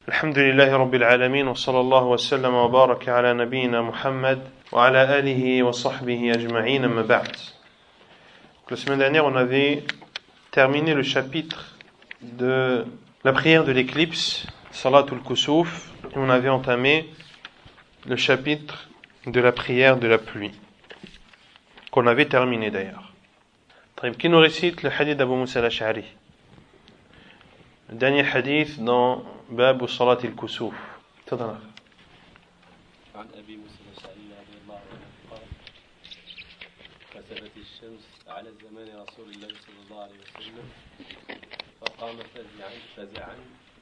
الحمد لله رب العالمين وصلى الله وسلم وبارك على نبينا محمد وعلى آله وصحبه أجمعين أما بعد. La semaine dernière, on avait terminé le chapitre de la prière de l'éclipse, Salatul Kusuf, et on avait entamé le chapitre de la prière de la pluie, qu'on avait terminé d'ailleurs. Qui nous récite le hadith d'Abu Musa al-Ash'ari? Le dernier hadith dans باب صلاة الكسوف. تفضل. عن أبي موسى الأشعري رضي الله عنه قال: كسفت الشمس على زمان رسول الله صلى الله عليه وسلم فقام فزعا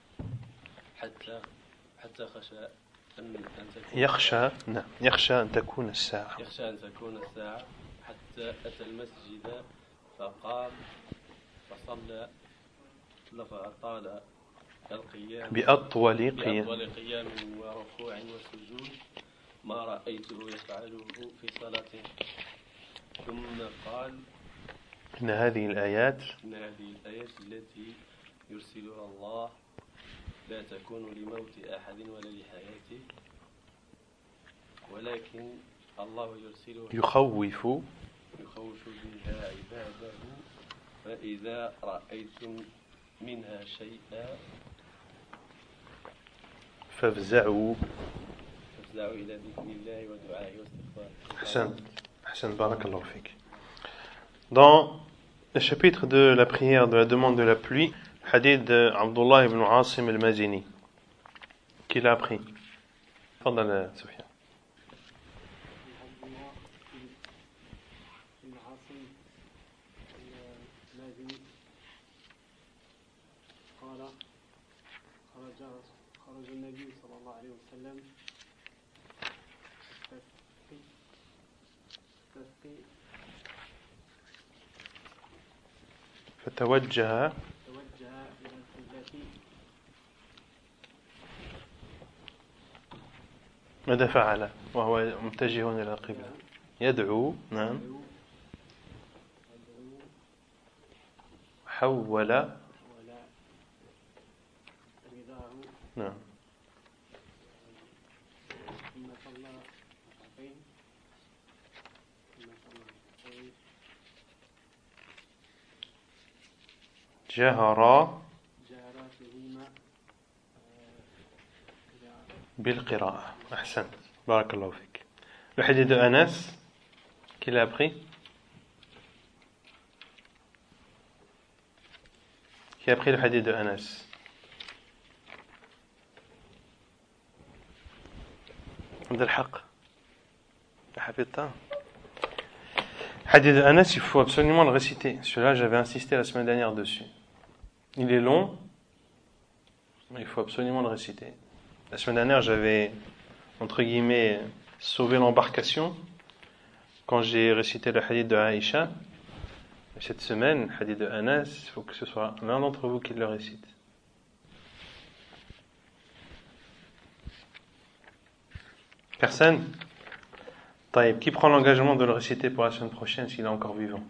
حتى خشى أن تكون يخشى أن تكون الساعة حتى أتى المسجد فقام فصلى فأطال القيام بأطول قيام وركوع وسجود ما رأيته يفعله في صلاة ثم قال: إن هذه الآيات التي يرسلها الله لا تكون لموت أحد ولا لحياته ولكن الله يرسلها يخوف بها عباده فإذا رأيتم منها شيئا فافزعوا إلى ذكر الله ودعائه واستغفاره. Hassan, barakallahu fik. Dans le chapitre de la prière de la demande de la pluie, hadith de Abdullah ibn Asim al-Mazini, qui l'a appris. Fadal, Sofiane. خرج النبي صلى الله عليه وسلم فتوجه إلى القبلة. ماذا فعل وهو متجه إلى القبلة؟ يدعو. نعم. حول. نعم. ثم صلى ركعتين جهر فيهما بالقراءة. أحسنت، بارك الله فيك. Le hadith de Anas, qui l'a appris? Qui a appris le hadith de Anas? عبد الحق. حفظته. Hadith de Anas, il faut absolument le réciter. Celui-là, j'avais insisté la semaine dernière dessus. Il est long, mais il faut absolument le réciter. La semaine dernière, j'avais, entre guillemets, sauvé l'embarcation quand j'ai récité le hadith de Aïcha. Cette semaine, le hadith de Anas, il faut que ce soit l'un d'entre vous qui le récite. Personne? Taïb. Qui prend l'engagement de le réciter pour la semaine prochaine s'il est encore vivant?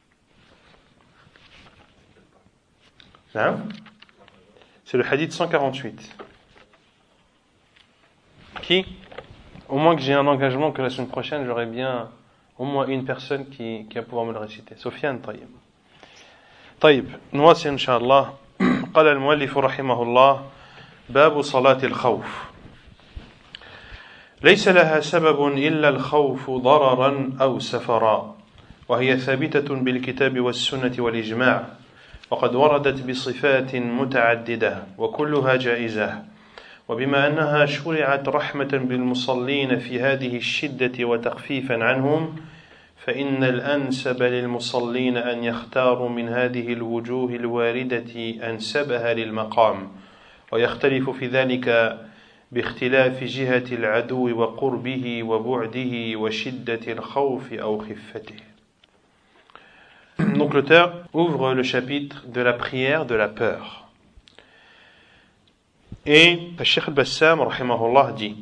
Hein? C'est le hadith 148. Qui? Au moins que j'ai un engagement que la semaine prochaine, j'aurai bien au moins une personne qui va pouvoir me le réciter. Sofiane, taïb. Taïb. نواصل إن شاء الله. قال المؤلف رحمه الله: باب صلاة الخوف. ليس لها سبب إلا الخوف ضررا أو سفرا، وهي ثابتة بالكتاب والسنة والإجماع، وقد وردت بصفات متعددة وكلها جائزة، وبما أنها شرعت رحمة بالمصلين في هذه الشدة وتخفيفا عنهم، فإن الأنسب للمصلين أن يختاروا من هذه الوجوه الواردة أنسبها للمقام، ويختلف في ذلك باختلاف جهة العدو وقربه وبعده وشدة الخوف أو خفته. Donc l'auteur ouvre le chapitre de la prière de la peur. Et le Cheikh al-Bassam, rahimahullah, dit: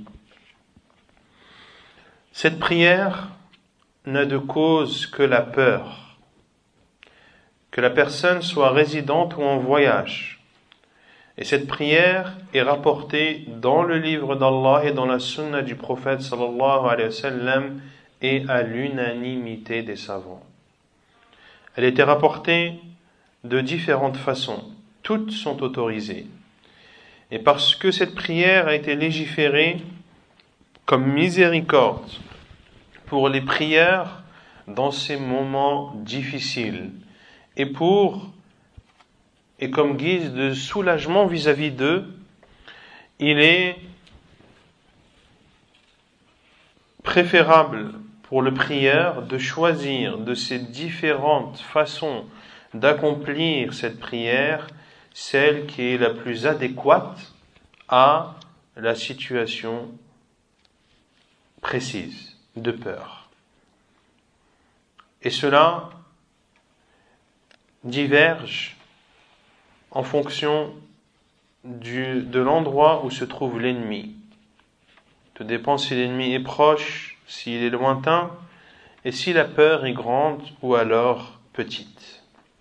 cette prière n'a de cause que la peur, que la personne soit résidente ou en voyage, Et cette prière est rapportée dans le livre d'Allah et dans la sunna du prophète sallallahu alayhi wa sallam et à l'unanimité des savants. Elle était rapportée de différentes façons. Toutes sont autorisées. Et parce que cette prière a été légiférée comme miséricorde pour les prières dans ces moments difficiles et comme guise de soulagement vis-à-vis d'eux, il est préférable pour le prieur de choisir de ces différentes façons d'accomplir cette prière, celle qui est la plus adéquate à la situation précise de peur. Et cela diverge en fonction de l'endroit où se trouve l'ennemi. Tout dépend si l'ennemi est proche, s'il est lointain, et si la peur est grande ou alors petite.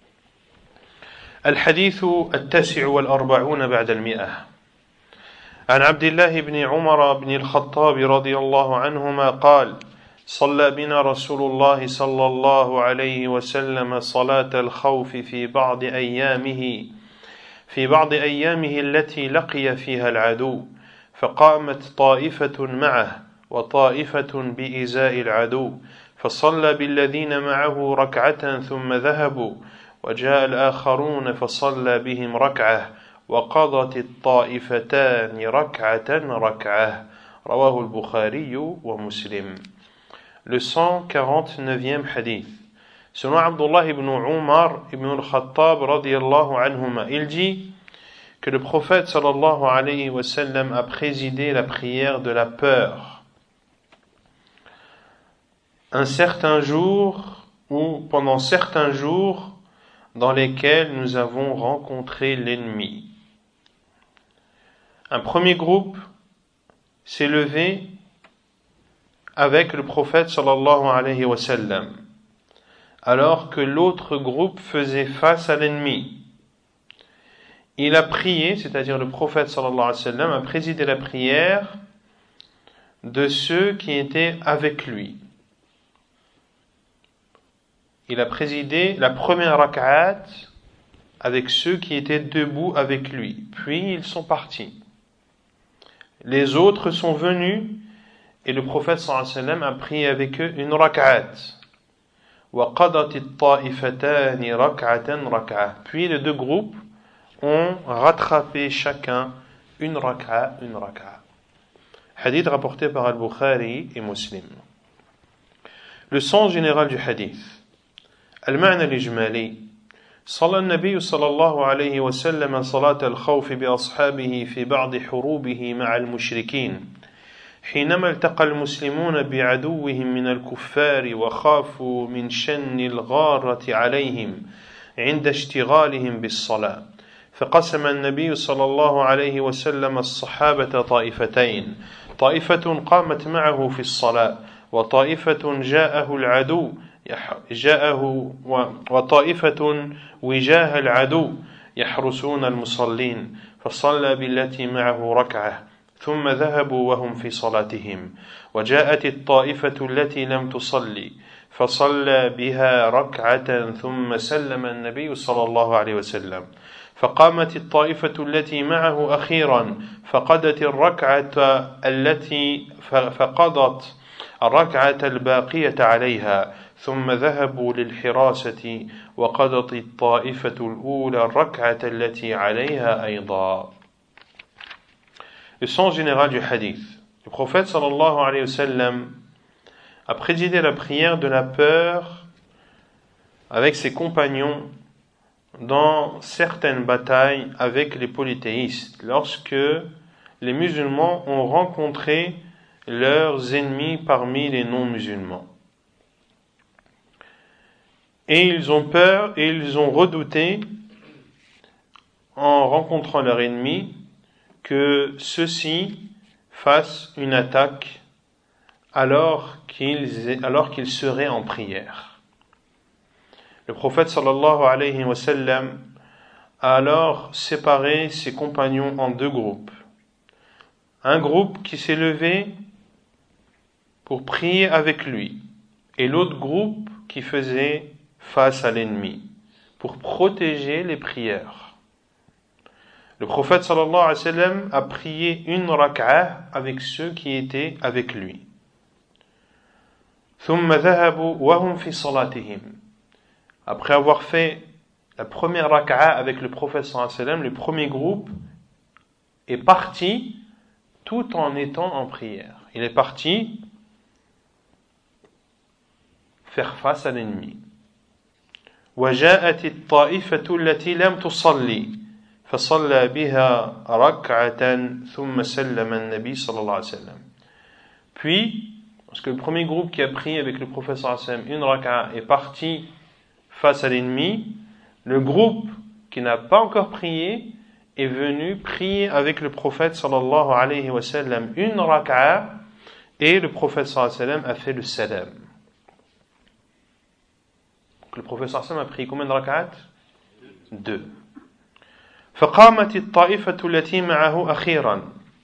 الحديث 49 بعد 100 عن عبد الله بن عمر بن الخطاب رضي الله عنهما قال: صلى بنا رسول الله صلى الله عليه وسلم صلاة الخوف في بعض أيامه التي لقي فيها العدو، فقامت طائفة معه وطائفة بإزاء العدو، فصلى بالذين معه ركعة ثم ذهبوا، وجاء الآخرون فصلى بهم ركعة، وقضت الطائفتان ركعة. رواه البخاري ومسلم. Le 149e hadith. Selon Abdullah ibn Umar ibn al-Khattab radiyallahu anhuma, il dit que le prophète sallallahu alayhi wa sallam a présidé la prière de la peur un certain jour ou pendant certains jours dans lesquels nous avons rencontré l'ennemi. Un premier groupe s'est levé avec le prophète sallallahu alayhi wa sallam, alors que l'autre groupe faisait face à l'ennemi. Il a prié, c'est-à-dire le prophète sallallahu alayhi wa sallam a présidé la prière de ceux qui étaient avec lui. Il a présidé la première rak'at avec ceux qui étaient debout avec lui. Puis ils sont partis. Les autres sont venus et le prophète sallallahu alayhi wa sallam a prié avec eux une rak'at. وَقَضَتِ الطَّائِفَتَانِ رَكْعَةً. Puis les deux groupes ont rattrapé chacun une rak'a. Hadith rapporté par Al-Bukhari et Muslim. Le sens général du hadith. المعنى الإجمالي: صلى النبي صلى الله عليه وسلم صلاة الخوف بأصحابه في بعض حروبه مع المشركين حينما التقى المسلمون بعدوهم من الكفار وخافوا من شن الغارة عليهم عند اشتغالهم بالصلاة، فقسم النبي صلى الله عليه وسلم الصحابة طائفتين، طائفة قامت معه في الصلاة وطائفة وطائفة وجاه العدو يحرسون المصلين، فصلى بالتي معه ركعة ثم ذهبوا وهم في صلاتهم، وجاءت الطائفة التي لم تصلي فصلى بها ركعة ثم سلم النبي صلى الله عليه وسلم، فقامت الطائفة التي معه أخيرا فقضت الركعة الباقية عليها ثم ذهبوا للحراسة وقضت الطائفة الأولى الركعة التي عليها أيضا. Le sens général du hadith. Le prophète sallallahu alayhi wa sallam a présidé la prière de la peur avec ses compagnons dans certaines batailles avec les polythéistes, lorsque les musulmans ont rencontré leurs ennemis parmi les non-musulmans. Et ils ont peur et ils ont redouté, en rencontrant leur ennemi, que ceux-ci fassent une attaque alors qu'ils seraient en prière. Le prophète sallallahu alayhi wa sallam a alors séparé ses compagnons en deux groupes. Un groupe qui s'est levé pour prier avec lui, et l'autre groupe qui faisait face à l'ennemi, pour protéger les prières. Le prophète sallallahu alayhi wa sallam a prié une rak'a avec ceux qui étaient avec lui. ثم ذهبوا وهم في صلاتهم. Après avoir fait la première rak'a avec le prophète sallallahu alayhi wa sallam, le premier groupe est parti tout en étant en prière. Il est parti faire face à l'ennemi. وجاءت الطائفة التي لم تصلي فصلى بها ركعة ثم سلم النبي صلى الله عليه وسلم. Puis, parce que le premier groupe qui a prié avec le prophète sallallahu alayhi wa sallam une rak'a est parti face à l'ennemi, le groupe qui n'a pas encore prié est venu prier avec le prophète sallallahu alayhi wa sallam une rak'a, et le prophète sallallahu alayhi wa sallam a fait le salam. Donc, le prophète sallallahu alayhi wa sallam a prié combien de rak'at? 2. فقامت الطائفة التي معه أخيرا.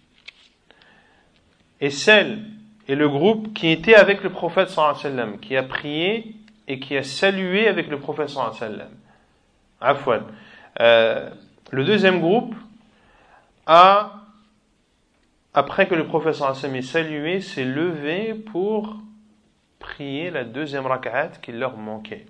Et celle et le groupe qui était avec le prophète sallallahu alayhi wa sallam, qui a prié et qui a salué avec le prophète sallallahu alayhi wa sallam. Afwan. Le deuxième groupe a, après que le prophète sallallahu alayhi wa sallam ait salué, s'est levé pour prier la deuxième rak'at qui leur manquait.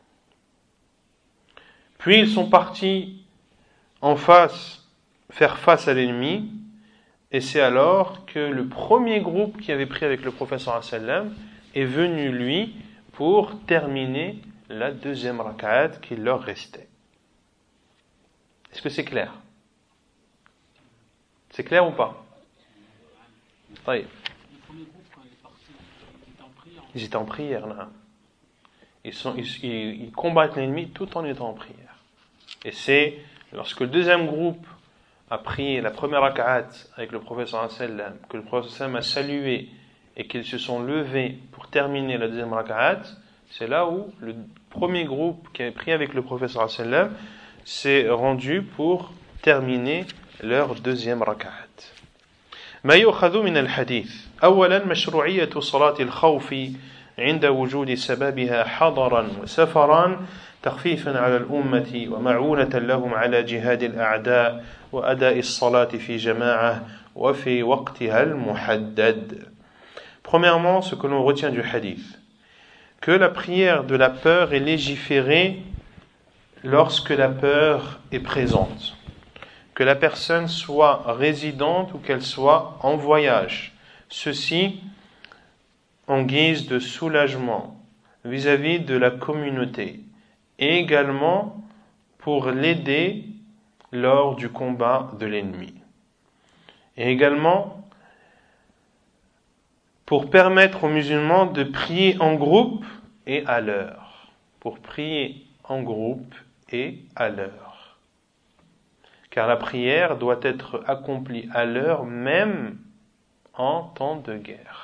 Puis ils sont partis en face, faire face à l'ennemi, et c'est alors que le premier groupe qui avait prié avec le prophète sallallahu alayhi wa sallam est venu lui pour terminer la deuxième rak'at qui leur restait. Est-ce que c'est clair? C'est clair ou pas? Oui. Le premier groupe, quand il est parti, il était en prière. Ils étaient en prière, là. Ils combattent l'ennemi tout en étant en prière. Et c'est lorsque le deuxième groupe a prié la première rak'at avec le prophète sallallahu alayhi wa sallam, que le prophète sallallahu alayhi wa sallam a salué et qu'ils se sont levés pour terminer la deuxième rak'at, c'est là où le premier groupe qui avait prié avec le prophète sallallahu alayhi wa sallam s'est rendu pour terminer leur deuxième rak'at. ما يؤخذ من الحديث أولا مشروعية صلاة الخوف عند وجود سببها حضرا وسفرا تخفيفا على الأمة ومعونة لهم على جهاد الأعداء وأداء الصلاة في جماعة وفي وقتها المحدد. Premièrement, ce que l'on retient du hadith, que la prière de la peur est légiférée lorsque la peur est présente, que la personne soit résidente ou qu'elle soit en voyage, ceci en guise de soulagement vis-à-vis de la communauté, et également pour l'aider lors du combat de l'ennemi, et également pour permettre aux musulmans de prier en groupe et à l'heure, pour prier en groupe et à l'heure, car la prière doit être accomplie à l'heure même en temps de guerre.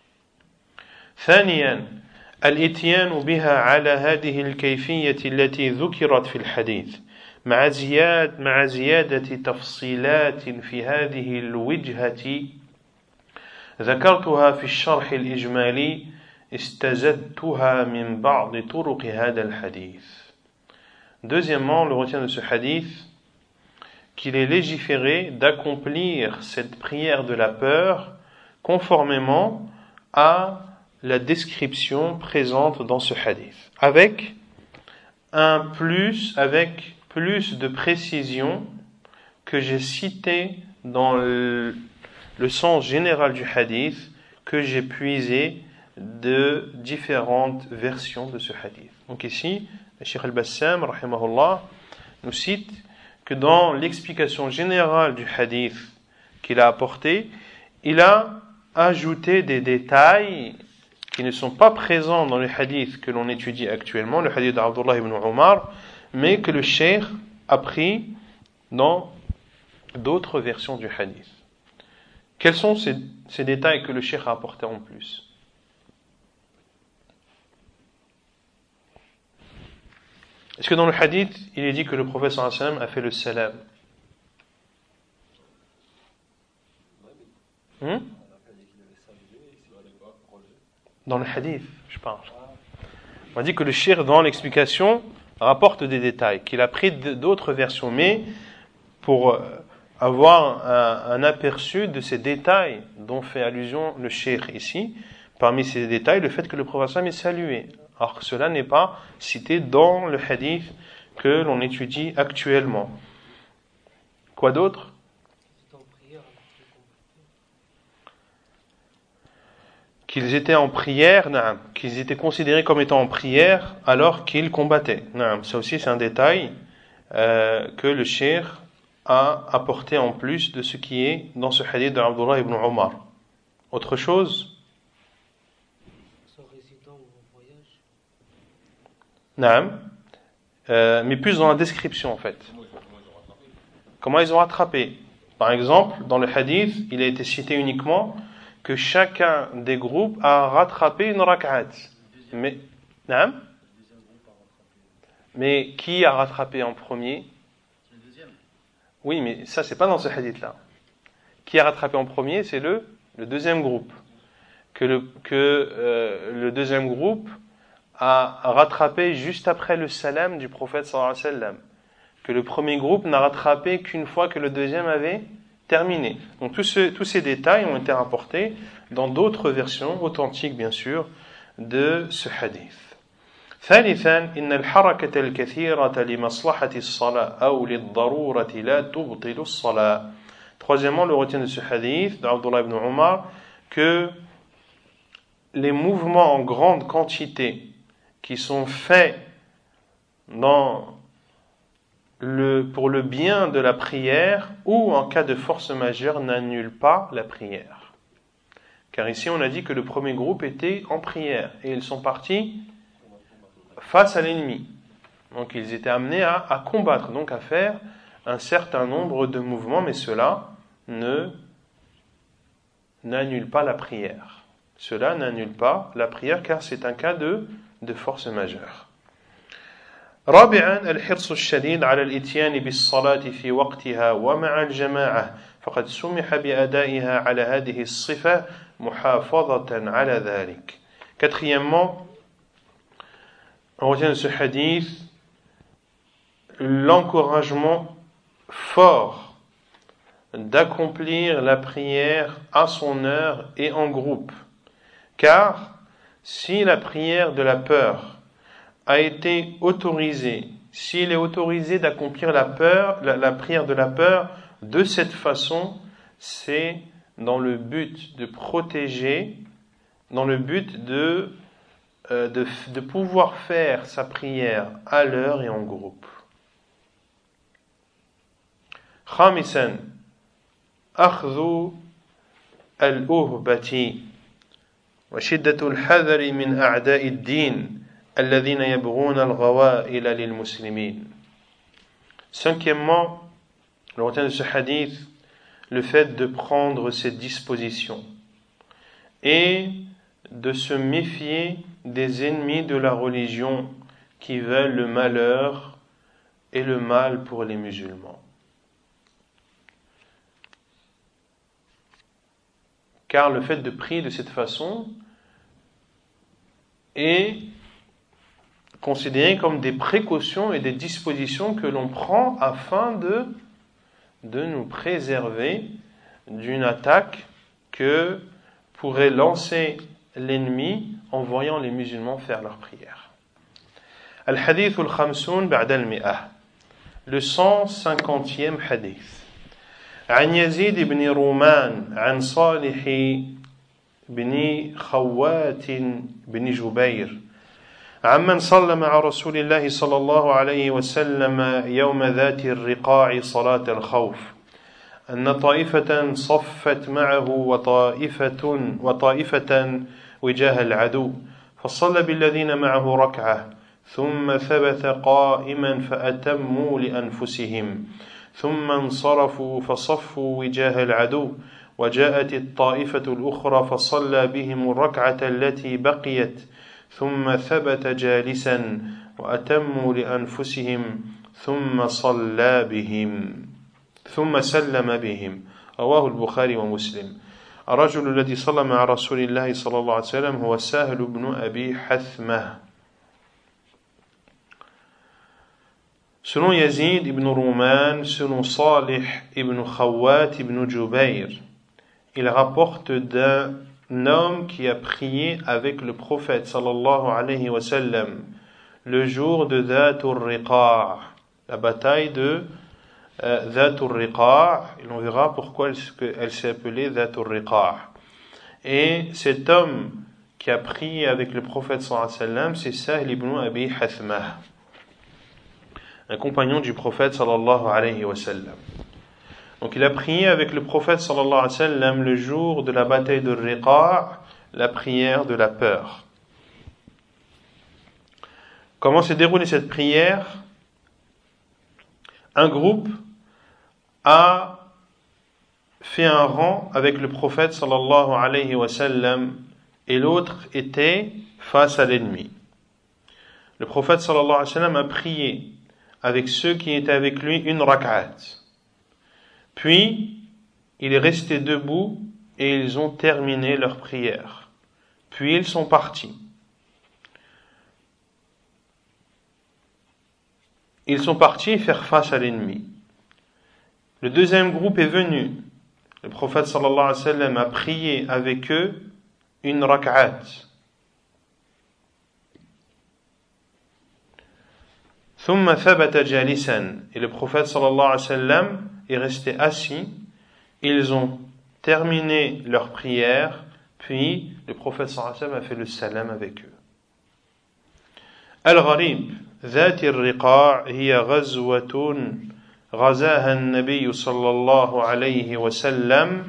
ثانيا الاتيان بها على هذه الكيفية التي ذكرت في الحديث مع زيادة تفصيلات في هذه الوجهة ذكرتها في الشرح الإجمالي استزدتها من بعض طرق هذا الحديث. Deuxièmement, le retient de ce hadith qu'il est légiféré d'accomplir cette prière de la peur conformément à la description présente dans ce hadith, avec plus de précision que j'ai cité dans le sens général du hadith, que j'ai puisé de différentes versions de ce hadith. Donc ici, le Cheikh al-Bassam, rahimahullah, nous cite que dans l'explication générale du hadith qu'il a apporté, il a ajouté des détails qui ne sont pas présents dans le hadith que l'on étudie actuellement, le hadith d'Abdullah ibn Umar, mais que le cheikh a pris dans d'autres versions du hadith. Quels sont ces détails que le cheikh a apportés en plus? Est-ce que dans le hadith, il est dit que le prophète sallallahu alayhi wa sallam a fait le salam? Dans le hadith, je parle. On dit que le cheikh, dans l'explication, rapporte des détails, qu'il a pris d'autres versions, mais pour avoir un aperçu de ces détails dont fait allusion le cheikh ici, parmi ces détails, le fait que le prophète sallallahu alayhi wa sallam est salué, alors que cela n'est pas cité dans le hadith que l'on étudie actuellement. Quoi d'autre? Qu'ils étaient en prière, qu'ils étaient considérés comme étant en prière alors qu'ils combattaient. Ça aussi c'est un détail que le cheikh a apporté en plus de ce qui est dans ce hadith de Abdullah ibn Omar. Autre chose? Mais plus dans la description en fait. Comment ils ont rattrapé? Par exemple, dans le hadith, il a été cité uniquement que chacun des groupes a rattrapé une rak'at. Mais qui a rattrapé en premier? Oui, mais ça c'est pas dans ce hadith-là. Qui a rattrapé en premier? C'est le deuxième groupe. Que le deuxième groupe a rattrapé juste après le salam du prophète sallallahu alayhi wa sallam. Que le premier groupe n'a rattrapé qu'une fois que le deuxième avait terminé. Donc tous ces détails ont été rapportés dans d'autres versions authentiques bien sûr de ce hadith. ثالثا إن الحركة الكثيرة لمصلحة الصلاة أو للضرورة لا تبطل الصلاة. Troisièmement, le retient de ce hadith d'Abdullah ibn Omar que les mouvements en grande quantité qui sont faits pour le bien de la prière ou en cas de force majeure n'annulent pas la prière. Car ici on a dit que le premier groupe était en prière et ils sont partis face à l'ennemi. Donc ils étaient amenés à combattre, donc à faire un certain nombre de mouvements, mais cela n'annule pas la prière. Cela n'annule pas la prière car c'est un cas de force majeure. رابعا الحرص الشديد على الإتيان بالصلاة في وقتها ومع الجماعة فقد سمح بأدائها على هذه الصفة محافظة على ذلك. Quatrièmement, on retient de ce hadith l'encouragement fort d'accomplir la prière à son heure et en groupe. Car si la prière de la peur a été autorisé, s'il est autorisé d'accomplir la prière de la peur de cette façon, c'est dans le but de protéger, dans le but de pouvoir faire sa prière à l'heure et en groupe. خامسا أخذ الأهبة وشدة الحذر من أعداء الدين الذين يبغون الغوائل للمسلمين. Cinquièmement, le retient de ce hadith, le fait de prendre ses dispositions et de se méfier des ennemis de la religion qui veulent le malheur et le mal pour les musulmans. Car le fait de prier de cette façon est considéré comme des précautions et des dispositions que l'on prend afin de nous préserver d'une attaque que pourrait lancer l'ennemi en voyant les musulmans faire leur prière. Al-Hadith al-Khamsoun ba'da al-Mi'ah. Le 150e hadith. عن يزيد بن رومان عن صالح بن خوات بن جبير عمن صلى مع رسول الله صلى الله عليه وسلم يوم ذات الرقاع صلاة الخوف أن طائفة صفت معه وطائفة وجاه العدو فصلى بالذين معه ركعة ثم ثبت قائما فأتموا لأنفسهم ثم انصرفوا فصفوا وجاه العدو وجاءت الطائفة الأخرى فصلى بهم الركعة التي بقيت ثم ثبت جالسا وأتموا لأنفسهم ثم سلم بهم رواه البخاري ومسلم. الرجل الذي صلى مع رسول الله صلى الله عليه وسلم هو سهل بن أبي حثمة. Selon Yazid ibn Rouman, selon Salih ibn Khawat ibn Jubayr, il rapporte d'un homme qui a prié avec le prophète sallallahu alayhi wa sallam le jour de Dhatul Riqa', la bataille de Dhatul Riqa', et on verra pourquoi elle s'est appelée Dhatul Riqa'. Et cet homme qui a prié avec le prophète sallallahu alayhi wa sallam, c'est Sahl ibn Abi Hathmah, un compagnon du prophète sallallahu alayhi wa sallam. Donc il a prié avec le prophète sallallahu alayhi wa sallam le jour de la bataille de Riqa', la prière de la peur. Comment s'est déroulée cette prière? Un groupe a fait un rang avec le prophète sallallahu alayhi wa sallam et l'autre était face à l'ennemi. Le prophète sallallahu alayhi wa sallam a prié avec ceux qui étaient avec lui une rak'at. Puis, il est resté debout et ils ont terminé leur prière. Puis, ils sont partis. Ils sont partis faire face à l'ennemi. Le deuxième groupe est venu. Le prophète sallallahu alayhi wa sallam a prié avec eux une rak'at. ثم ثبت جالسا. Et le prophète sallallahu alayhi wa sallam est resté assis. Ils ont terminé leur prière, puis le prophète sallallahu alayhi wa sallam a fait le salam avec eux. Al-Gharib, ذات الرقاع هي غزوة غزاها النبي صلى الله عليه وسلم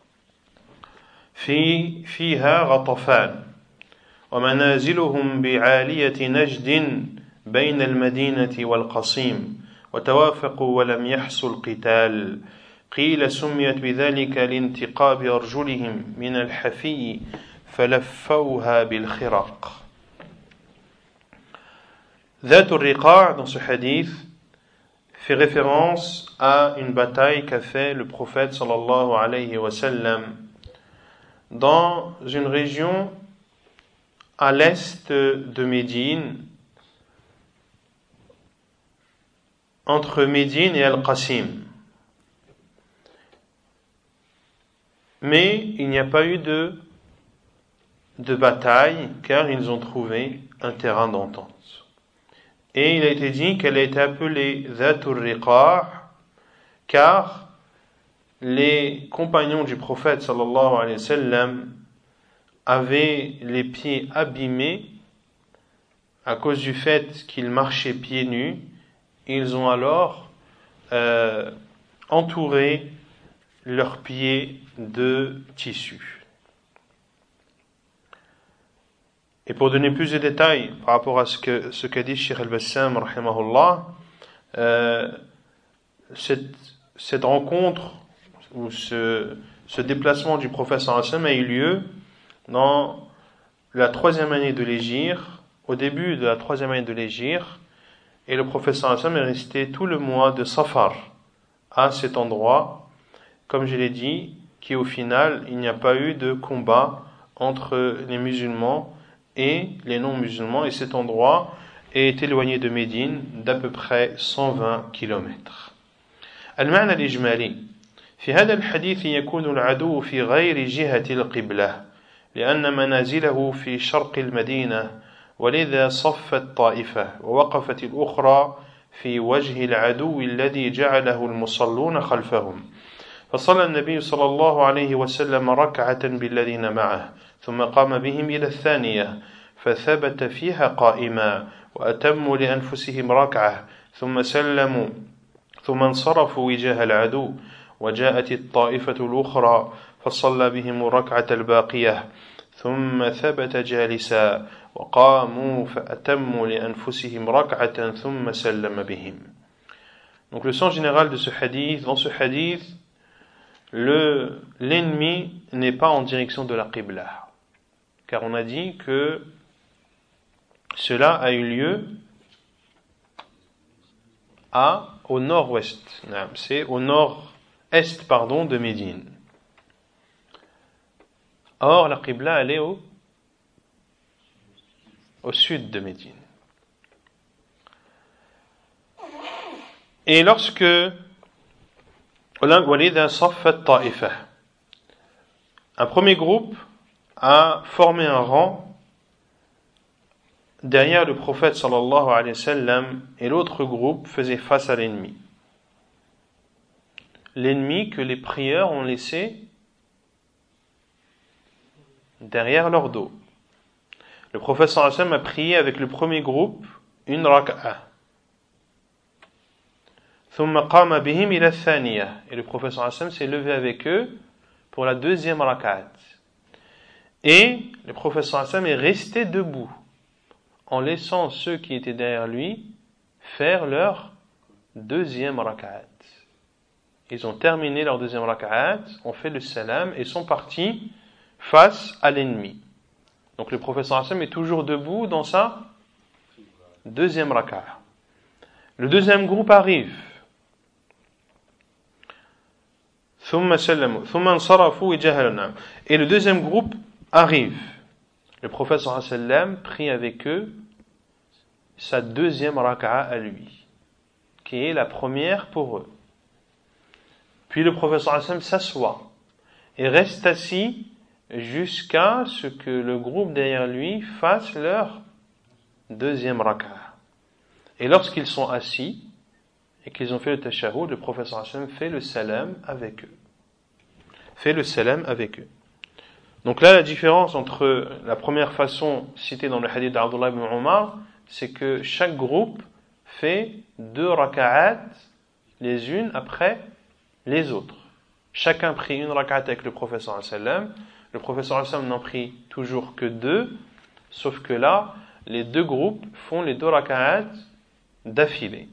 فيها غطفان ومنازلهم بعالية نجد بين المدينة والقصيم وتوافقوا ولم يحصل قتال قيل سميت بذلك لانتقاب أرجلهم من الحفي فلفوها بالخرق. ذات الرقاع, dans ce hadith, fait référence à une bataille qu'a fait le prophète sallallahu alayhi wa sallam dans une région à l'est de Médine, entre Médine et Al-Qasim. Mais il n'y a pas eu de bataille, car ils ont trouvé un terrain d'entente. Et il a été dit qu'elle a été appelée Dhatul Riqa' car les compagnons du prophète sallallahu alayhi wa sallam avaient les pieds abîmés à cause du fait qu'ils marchaient pieds nus. Ils ont alors entouré leurs pieds de tissu. Et pour donner plus de détails par rapport à ce qu'a dit Cheikh Al-Bassam rahimahullah, cette rencontre ou ce déplacement du prophète sallallahu alayhi wa sallam a eu lieu dans la 3e année de l'Hégire, au début de la 3e année de l'Hégire, et le prophète sallallahu alayhi wa sallam est resté tout le mois de Safar à cet endroit, comme je l'ai dit, qui au final il n'y a pas eu de combat entre les musulmans et les non-musulmans, et cet endroit est éloigné de Médine d'à peu près 120 km. المعنى الإجمالي في هذا الحديث يكون العدو في غير جهة القبلة لأن منازله في شرق المدينة ولذا صفت طائفة ووقفت الأخرى في وجه العدو الذي جعله المصلون خلفهم فصلى النبي صلى الله عليه وسلم ركعة بالذين معه ثم قام بهم إلى الثانية فثبت فيها قائما وأتموا لأنفسهم ركعة ثم سلموا ثم انصرفوا وجاه العدو وجاءت الطائفة الأخرى فصلى بهم الركعة الباقية ثم ثبت جالسا وقاموا فأتموا لأنفسهم ركعة ثم سلم بهم. Donc le sens général de ce hadith, dans ce hadith, l'ennemi n'est pas en direction de la Qibla, car on a dit que cela a eu lieu au nord-ouest. C'est au nord-est de Médine. Or, la Qibla, elle est au sud de Médine. Et lorsque un premier groupe a formé un rang derrière le prophète sallallahu alayhi wa sallam, et l'autre groupe faisait face à l'ennemi. L'ennemi que les prieurs ont laissé derrière leur dos. Le prophète sallallahu alayhi wa sallam a prié avec le premier groupe une raka'a. ثم قام بهم إلى الثانية. Et le prophète sallallahu alayhi wa sallam s'est levé avec eux pour la deuxième raka'at. Et le prophète sallallahu alayhi wa sallam est resté debout en laissant ceux qui étaient derrière lui faire leur deuxième raka'at. Ils ont terminé leur deuxième raka'at, ont fait le salam et sont partis face à l'ennemi. Donc le prophète sallallahu alayhi wa sallam est toujours debout dans sa deuxième raka'at. Le deuxième groupe arrive. Et le deuxième groupe arrive. Le prophète sallallahu alayhi wa sallam prie avec eux sa deuxième raka'a à lui, qui est la première pour eux. Puis le prophète sallallahu alayhi wa sallam s'assoit et reste assis jusqu'à ce que le groupe derrière lui fasse leur deuxième raka'a. Et lorsqu'ils sont assis et qu'ils ont fait le tashahhud, le prophète sallallahu alayhi wa sallam fait le salam avec eux. Donc là, la différence entre la première façon citée dans le hadith d'Abdullah ibn Umar, c'est que chaque groupe fait 2 raka'at les unes après les autres. Chacun prie une raka'at avec le prophète sallallahu alayhi wa sallam. Le prophète sallallahu alayhi wa sallam n'en prie toujours que 2, sauf que là, les 2 groupes font les 2 raka'at d'affilée.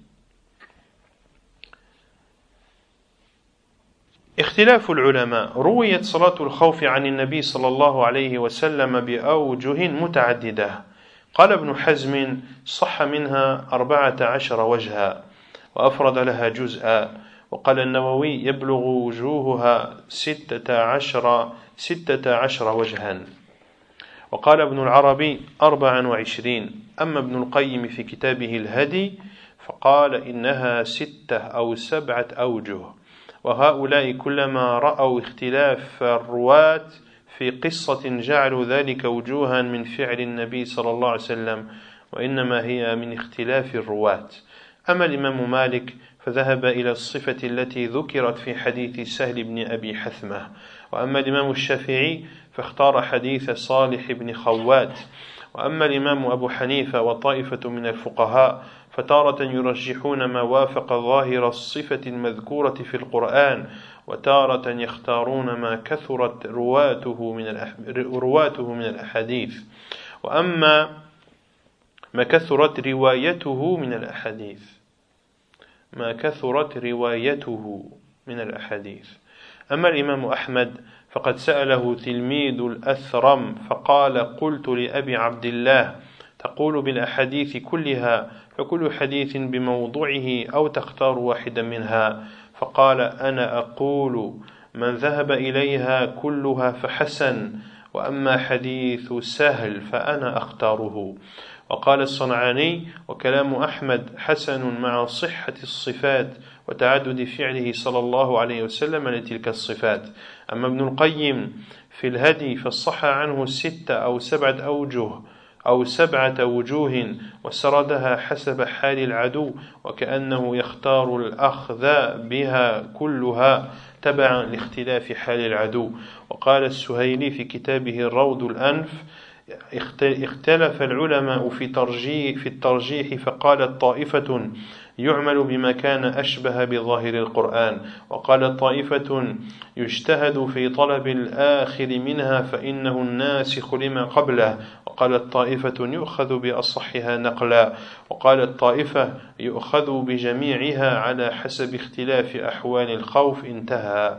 اختلاف العلماء. رويت صلاة الخوف عن النبي صلى الله عليه وسلم بأوجه متعددة. قال ابن حزم صح منها 14 وجها وأفرد لها جزءا، وقال النووي يبلغ وجوهها 16 وجها، وقال ابن العربي 24. أما ابن القيم في كتابه الهدي فقال إنها 6 أو 7 أوجه، وهؤلاء كلما رأوا اختلاف الرواة في قصة جعلوا ذلك وجوها من فعل النبي صلى الله عليه وسلم، وإنما هي من اختلاف الرواة. أما الإمام مالك فذهب إلى الصفة التي ذكرت في حديث سهل بن أبي حثمة، وأما الإمام الشافعي فاختار حديث صالح بن خوات، وأما الإمام أبو حنيفة وطائفة من الفقهاء فتارة يرجحون ما وافق ظاهر الصفة المذكورة في القرآن، وتارة يختارون ما كثرت رواته من الأحاديث، وأما ما كثرت روايته من الأحاديث. أما الإمام أحمد فقد سأله تلميذ الأثرم فقال: قلت لأبي عبد الله: تقول بالأحاديث كلها، فكل حديث بموضوعه أو تختار واحدا منها؟ فقال: أنا أقول من ذهب إليها كلها فحسن، وأما حديث سهل فأنا أختاره. وقال الصنعاني: وكلام أحمد حسن مع صحة الصفات وتعدد فعله صلى الله عليه وسلم لتلك الصفات. أما ابن القيم في الهدي فصح عنه 6 أو 7 أوجه أو 7 وجوه، وسردها حسب حال العدو، وكأنه يختار الأخذ بها كلها تبعا لاختلاف حال العدو. وقال السهيلي في كتابه الروض الأنف: اختلف العلماء في الترجيح، فقالت طائفة: يعمل بما كان أشبه بظاهر القرآن، وقالت طائفة: يجتهد في طلب الآخر منها فإنه الناسخ لما قبله، وقالت طائفة: يؤخذ بأصحها نقلا، وقالت طائفة: يؤخذ بجميعها على حسب اختلاف أحوال الخوف. انتهى.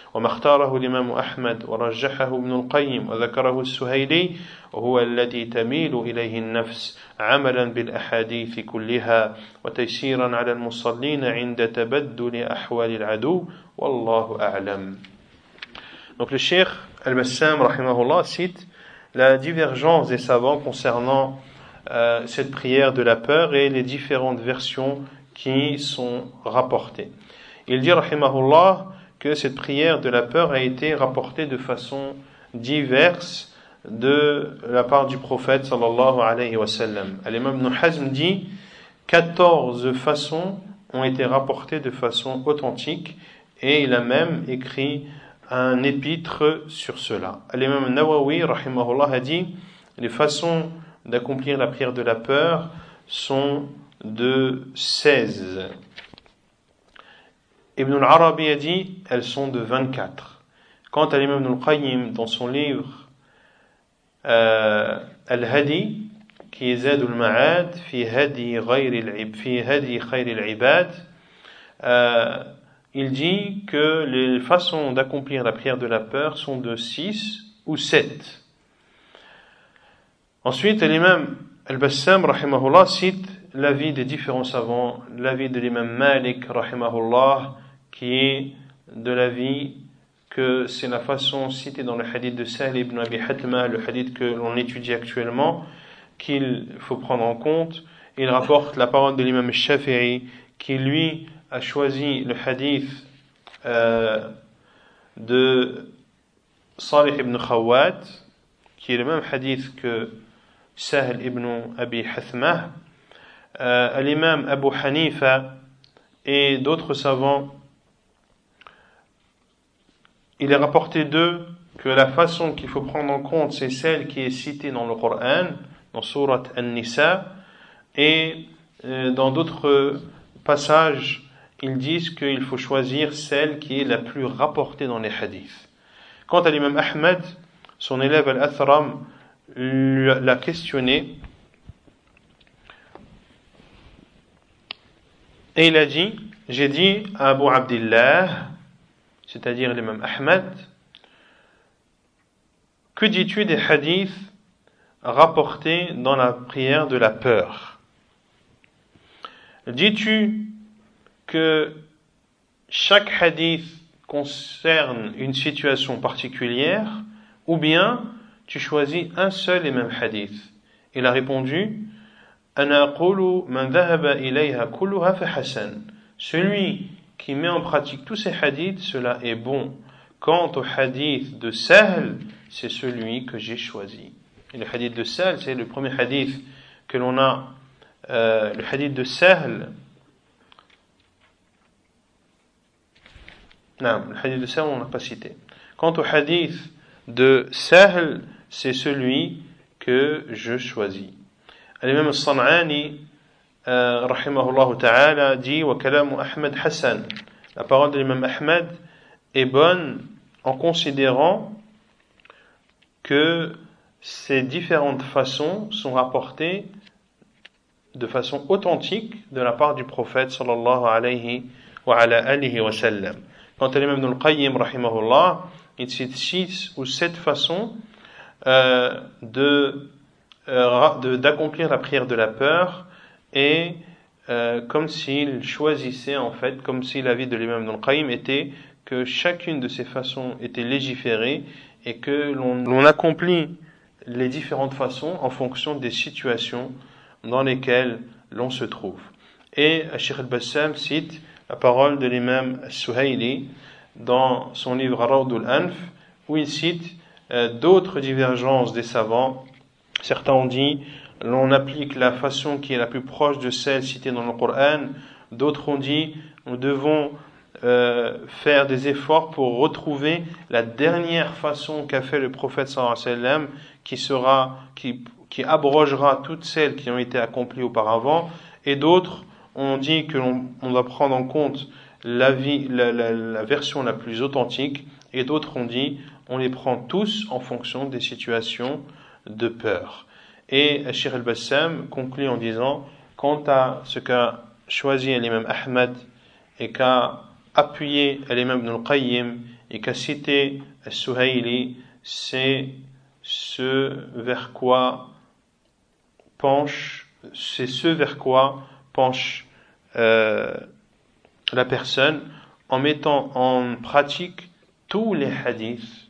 وما اختاره الإمام أحمد ورجحه ابن القيم وذكره السهيلي وهو الذي تميل إليه النفس عملا بالأحاديث كلها وتيسيرا على المصلين عند تبدل أحوال العدو والله أعلم. Donc le Cheikh Al-Bassam rahimahullah cite la divergence des savants concernant cette prière de la peur et les différentes versions qui sont rapportées. Il dit rahimahullah que cette prière de la peur a été rapportée de façon diverse de la part du prophète sallallahu alayhi wa sallam. L'imam Ibn Hazm dit 14 façons ont été rapportées de façon authentique et il a même écrit un épître sur cela. L'imam Nawawi rahimahullah a dit les façons d'accomplir la prière de la peur sont de 16. Ibn al-Arabi a dit elles sont de 24. Quant à l'imam Ibn al-Qayyim dans son livre Al-Hadi qui est Zad al-Ma'ad fi hadi khayr al-ibad, il dit que les façons d'accomplir la prière de la peur sont de 6 ou 7. Ensuite, l'imam Al-Bassam rahimahullah cite l'avis des différents savants, l'avis de l'imam Malik rahimahullah qui est de l'avis que c'est la façon citée dans le hadith de Sahl ibn Abi Hatma, le hadith que l'on étudie actuellement, qu'il faut prendre en compte. Il rapporte la parole de l'imam Shafi'i qui lui a choisi le hadith de Salih ibn Khawwat qui est le même hadith que Sahl ibn Abi Hathma. L'imam Abu Hanifa et d'autres savants, il est rapporté d'eux que la façon qu'il faut prendre en compte c'est celle qui est citée dans le Coran, dans Surat An-Nisa, et dans d'autres passages ils disent qu'il faut choisir celle qui est la plus rapportée dans les hadiths. Quant à l'imam Ahmed, son élève Al-Athram l'a questionné et il a dit, j'ai dit à Abu Abdillah, c'est-à-dire l'imam Ahmed, que dis-tu des hadiths rapportés dans la prière de la peur? Dis-tu que chaque hadith concerne une situation particulière ou bien tu choisis un seul et même hadith? Il a répondu Ana aqulu man dhahaba ilayha kulluha fa hasan. Celui qui met en pratique tous ces hadiths, cela est bon. Quant au hadith de Sahl, c'est celui que j'ai choisi. Et le hadith de Sahl, c'est le premier hadith que l'on a. Le hadith de Sahl. Non, le hadith de Sahl, on n'a pas cité. Quant au hadith de Sahl, c'est celui que je choisis. L'imam al-San'ani, rahimahullah ta'ala, dit wa kalamu Ahmed Hassan. La parole de l'imam Ahmed est bonne en considérant que ces différentes façons sont rapportées de façon authentique de la part du prophète sallallahu alayhi wa ala alihi wa sallam. Quant à l'imam Ibn al-Qayyim rahimahullah, il cite 6 ou 7 façons d'accomplir la prière de la peur et comme s'il choisissait en fait, comme si l'avis de l'imam Ibn al-Qayyim était que chacune de ces façons était légiférée et que l'on accomplit les différentes façons en fonction des situations dans lesquelles l'on se trouve. Et Cheikh Al-Bassam cite la parole de l'imam Suhayli dans son livre Rawd al-Anf où il cite d'autres divergences des savants. Certains ont dit l'on applique la façon qui est la plus proche de celle citée dans le Coran. D'autres ont dit nous devons faire des efforts pour retrouver la dernière façon qu'a fait le prophète sallallahu alayhi wa sallam qui abrogera toutes celles qui ont été accomplies auparavant. Et d'autres ont dit que l'on doit prendre en compte la version la plus authentique. Et d'autres ont dit on les prend tous en fonction des situations de peur. Et Cheikh Al-Bassam conclut en disant quant à ce qu'a choisi l'imam Ahmed et qu'a appuyé l'imam Ibn al-Qayyim et qu'a cité As-Suhayli, c'est ce vers quoi penche la personne en mettant en pratique tous les hadiths.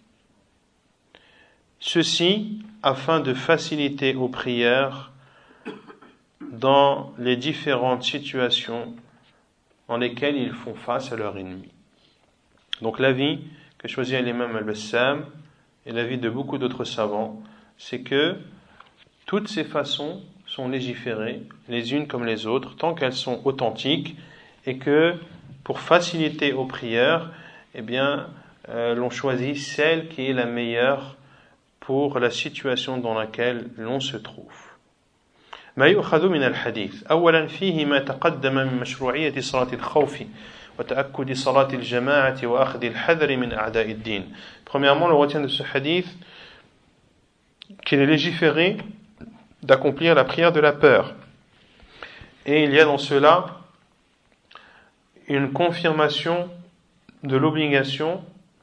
Ceci afin de faciliter aux prières dans les différentes situations dans lesquelles ils font face à leur ennemi. Donc l'avis que choisit l'imam al-Bassam et l'avis de beaucoup d'autres savants, c'est que toutes ces façons sont légiférées les unes comme les autres tant qu'elles sont authentiques et que pour faciliter aux prières, l'on choisit celle qui est la meilleure pour la situation dans laquelle l'on se trouve. ما يؤخذ من الحديث أولا فيه ما تقدم من مشروعية صلاة الخوف وتأكد صلاة الجماعة وأخذ الحذر من أعداء الدين. Premièrement, on retient de ce hadith qu'il est légiféré d'accomplir la prière de la peur. Et il y a dans cela une confirmation de l'obligation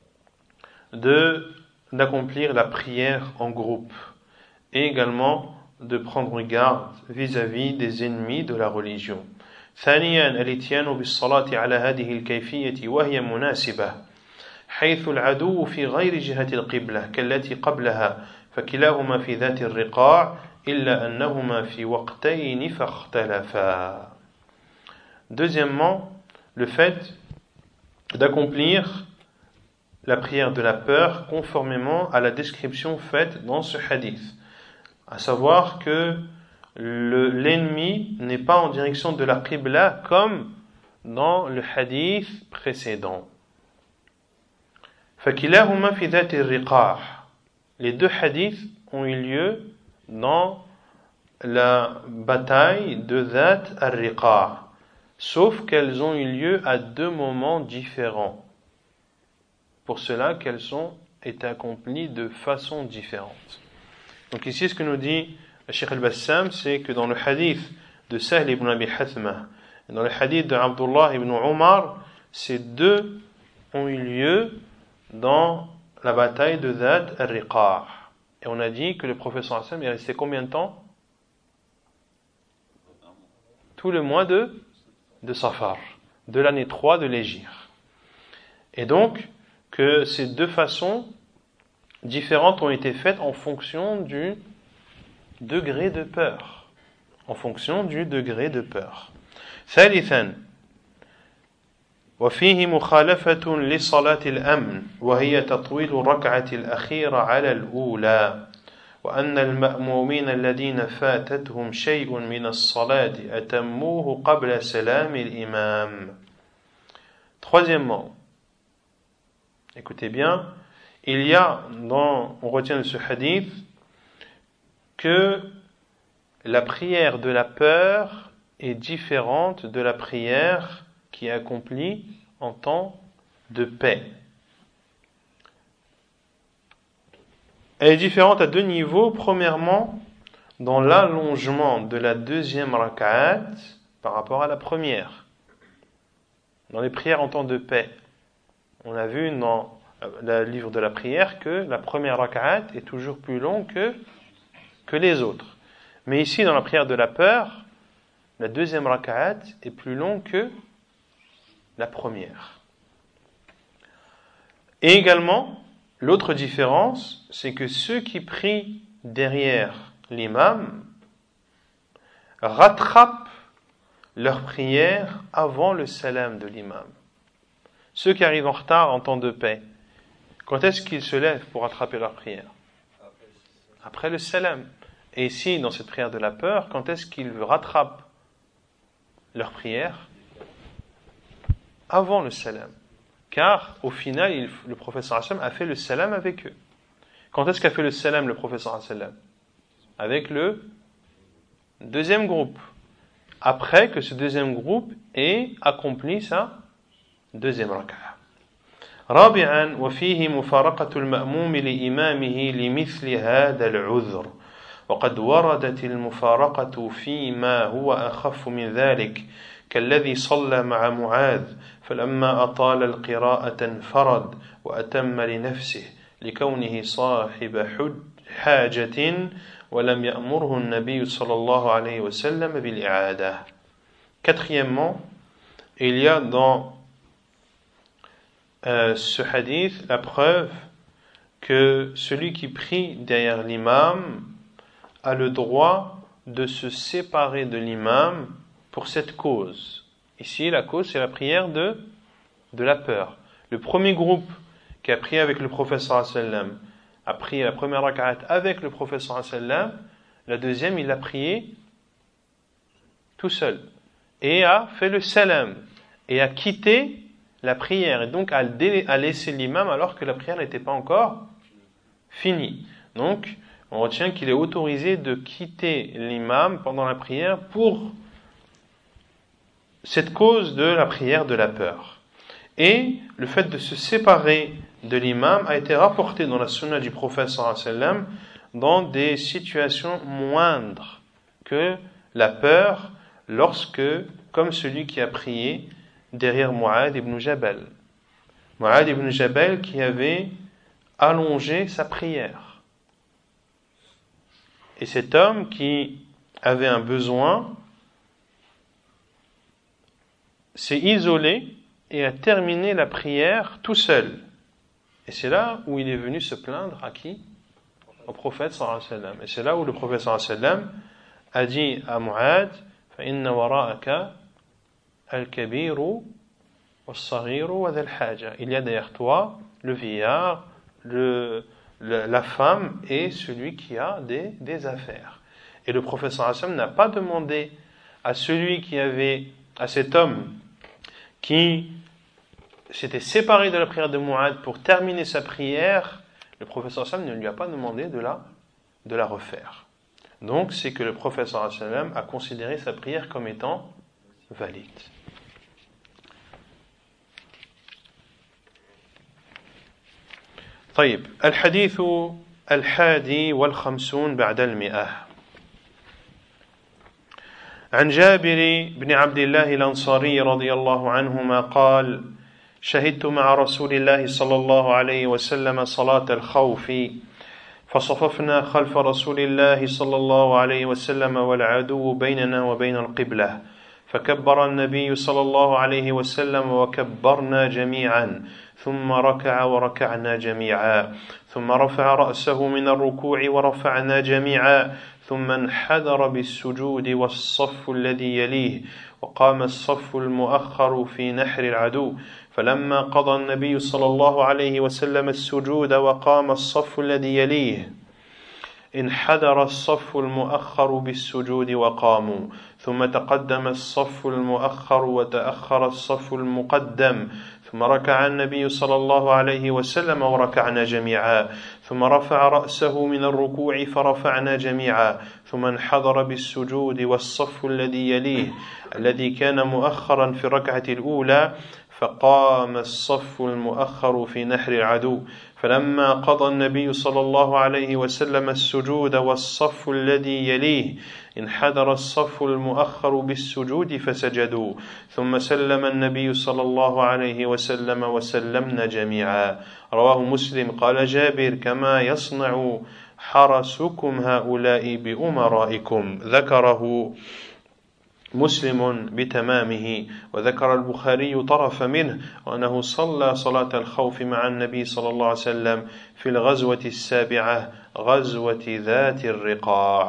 d'accomplir la prière en groupe et également de prendre garde vis-à-vis des ennemis de la religion. ثانيا الاتيان بالصلاة على هذه الكيفية وهي مناسبة حيث العدو في غير جهة القبلة كالتي قبلها فكلاهما في ذات الرقاع إلا أنهما في وقتين فاختلفا. Deuxièmement, le fait d'accomplir la prière de la peur conformément à la description faite dans ce hadith, à savoir que l'ennemi n'est pas en direction de la Qibla comme dans le hadith précédent. فَكِلَاهُمَا فِي ذَاتِ الرِّقَاعِ. Les deux hadiths ont eu lieu dans la bataille de Dhat al-Riqa', sauf qu'elles ont eu lieu à deux moments différents. Pour cela qu'elles ont été accomplies de façon différente. Donc ici, ce que nous dit le Cheikh al-Bassam, c'est que dans le hadith de Sahl ibn Abi Hathma et dans le hadith de Abdullah ibn Umar, ces deux ont eu lieu dans la bataille de Dhat al-Riqa'. Et on a dit que le professeur Hassan est resté combien de temps? Tout le mois de Safar, de l'année 3 de l'Hégire. Et donc, que ces deux façons différentes ont été faites en fonction du degré de peur. En fonction du degré de peur. ثالثا وفيه مخالفة لصلاة الأمن وهي تطويل الركعة الأخيرة على الأولى وأن المأمومين الذين فاتتهم شيء من الصلاة أتموه قبل سلام الإمام. Troisièmement, écoutez bien, on retient de ce hadith que la prière de la peur est différente de la prière qui est accomplie en temps de paix. Elle est différente à deux niveaux. Premièrement, dans l'allongement de la deuxième raka'at par rapport à la première. Dans les prières en temps de paix, on a vu dans le livre de la prière que la première raka'at est toujours plus longue que les autres. Mais ici, dans la prière de la peur, la deuxième raka'at est plus longue que la première. Et également, l'autre différence, c'est que ceux qui prient derrière l'imam rattrapent leur prière avant le salam de l'imam. Ceux qui arrivent en retard en temps de paix, quand est-ce qu'ils se lèvent pour rattraper leur prière? Après le salam. Et ici, dans cette prière de la peur, quand est-ce qu'ils rattrapent leur prière? Avant le salam. Car, au final, le professeur Hassan a fait le salam avec eux. Quand est-ce qu'a fait le salam le professeur Hassan? Avec le deuxième groupe. Après que ce deuxième groupe ait accompli sa deuxième raka'a. رابعا وفيه مفارقة المأموم لإمامه لمثل هذا العذر وقد وردت المفارقة فيما هو أخف من ذلك كالذي صلى مع معاذ فلما أطال القراءة انفرد وأتم لنفسه لكونه صاحب حاجة ولم يأمره النبي صلى الله عليه وسلم بالإعادة. Quatrièmement, il y a dans ce hadith la preuve que celui qui prie derrière l'imam a le droit de se séparer de l'imam pour cette cause. Ici, la cause, c'est la prière de la peur. Le premier groupe qui a prié avec le prophète sallallahu alayhi wa sallam a prié la première rak'at avec le prophète sallallahu alayhi wa sallam, la deuxième, il l'a prié tout seul et a fait le salam et a quitté la prière et donc a laissé l'imam alors que la prière n'était pas encore finie. Donc, on retient qu'il est autorisé de quitter l'imam pendant la prière pour cette cause de la prière de la peur. Et le fait de se séparer de l'imam a été rapporté dans la sunna du prophète sallallahu alayhi wa sallam dans des situations moindres que la peur lorsque, comme celui qui a prié derrière Mu'adh ibn Jabal. Mu'adh ibn Jabal qui avait allongé sa prière. Et cet homme qui avait un besoin s'est isolé et a terminé la prière tout seul. Et c'est là où il est venu se plaindre à qui? Au prophète sallallahu alayhi wa sallam. Et c'est là où le prophète sallallahu alayhi wa sallam a dit à Mu'adh فَإِنَّ وَرَاءَكَ الْكَبِيرُ وَالصَّغِيرُ وَذَا الْحَاجَةِ. Il y a derrière toi le vieillard, la femme et celui qui a des affaires. Et le prophète sallallahu alayhi wa sallam n'a pas demandé à cet homme qui s'était séparé de la prière de Mu'adh pour terminer sa prière, le prophète sallallahu alayhi wa sallam ne lui a pas demandé de la refaire. Donc c'est que le prophète sallallahu alayhi wa sallam a considéré sa prière comme étant valide. طيب الحديث 51 بعد 100 عن جابر بن عبد الله الأنصاري رضي الله عنهما قال شهدت مع رسول الله صلى الله عليه وسلم صلاة الخوف فصففنا خلف رسول الله صلى الله عليه وسلم والعدو بيننا وبين القبلة فكبر النبي صلى الله عليه وسلم وكبرنا جميعا ثم ركع وركعنا جميعا ثم رفع رأسه من الركوع ورفعنا جميعا ثم انحدر بالسجود والصف الذي يليه وقام الصف المؤخر في نحر العدو فلما قضى النبي صلى الله عليه وسلم السجود وقام الصف الذي يليه انحدر الصف المؤخر بالسجود وقاموا ثم تقدم الصف المؤخر وتأخر الصف المقدم ثم ركع النبي صلى الله عليه وسلم وركعنا جميعا ثم رفع رأسه من الركوع فرفعنا جميعا ثم انحدر بالسجود والصف الذي يليه الذي كان مؤخرا في الركعة الأولى فقام الصف المؤخر في نحر العدو فلما قضى النبي صلى الله عليه وسلم السجود والصف الذي يليه انحدر الصف المؤخر بالسجود فسجدوا ثم سلم النبي صلى الله عليه وسلم وسلمنا جميعا رواه مسلم قال جابر كما يصنع حرسكم هؤلاء بأمرائكم ذكره مسلم بتمامه وذكر البخاري طرف منه وأنه صلى صلاة الخوف مع النبي صلى الله عليه وسلم في الغزوة السابعة غزوة ذات الرقاع.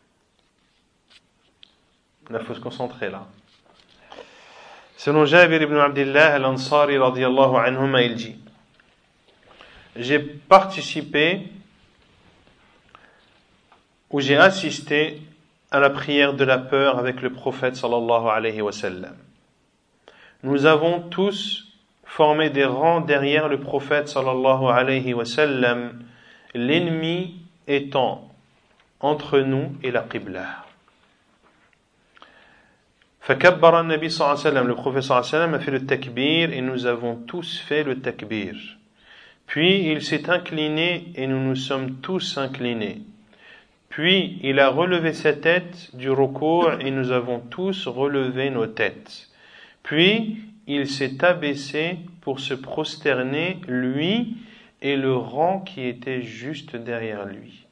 Il faut se concentrer là. Selon Jabir ibn Abdillah al-Ansari radiyallahu anhuma, il dit: j'ai participé ou j'ai assisté à la prière de la peur avec le prophète sallallahu alayhi wa sallam. Nous avons tous formé des rangs derrière le prophète sallallahu alayhi wa sallam, l'ennemi étant entre nous et la qibla. فكبر النبي صلى الله عليه وسلم, le prophète صلى الله عليه وسلم a fait le takbir et nous avons tous fait le takbir. Puis il s'est incliné et nous nous sommes tous inclinés. Puis il a relevé sa tête du ruku' et nous avons tous relevé nos têtes. Puis il s'est abaissé pour se prosterner, lui et le rang qui était juste derrière lui.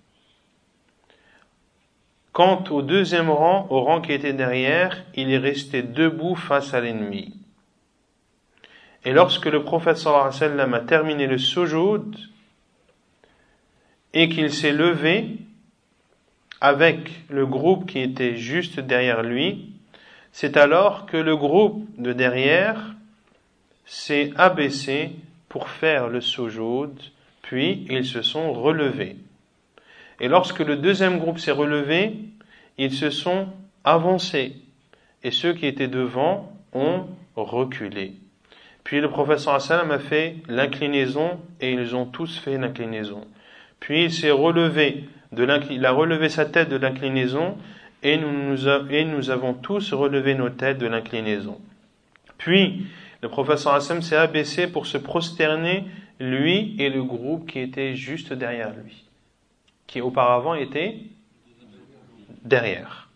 Quant au deuxième rang, au rang qui était derrière, il est resté debout face à l'ennemi. Et lorsque le prophète sallallahu alayhi wa sallam a terminé le sujoud et qu'il s'est levé avec le groupe qui était juste derrière lui, c'est alors que le groupe de derrière s'est abaissé pour faire le sujoud, puis ils se sont relevés. Et lorsque le deuxième groupe s'est relevé, ils se sont avancés, et ceux qui étaient devant ont reculé. Puis le prophète sallallahu alayhi wa sallam a fait l'inclinaison, et ils ont tous fait l'inclinaison. Puis il s'est relevé, il a relevé sa tête de l'inclinaison, et nous avons tous relevé nos têtes de l'inclinaison. Puis le prophète sallallahu alayhi wa sallam s'est abaissé pour se prosterner, lui et le groupe qui était juste derrière lui, qui auparavant était derrière.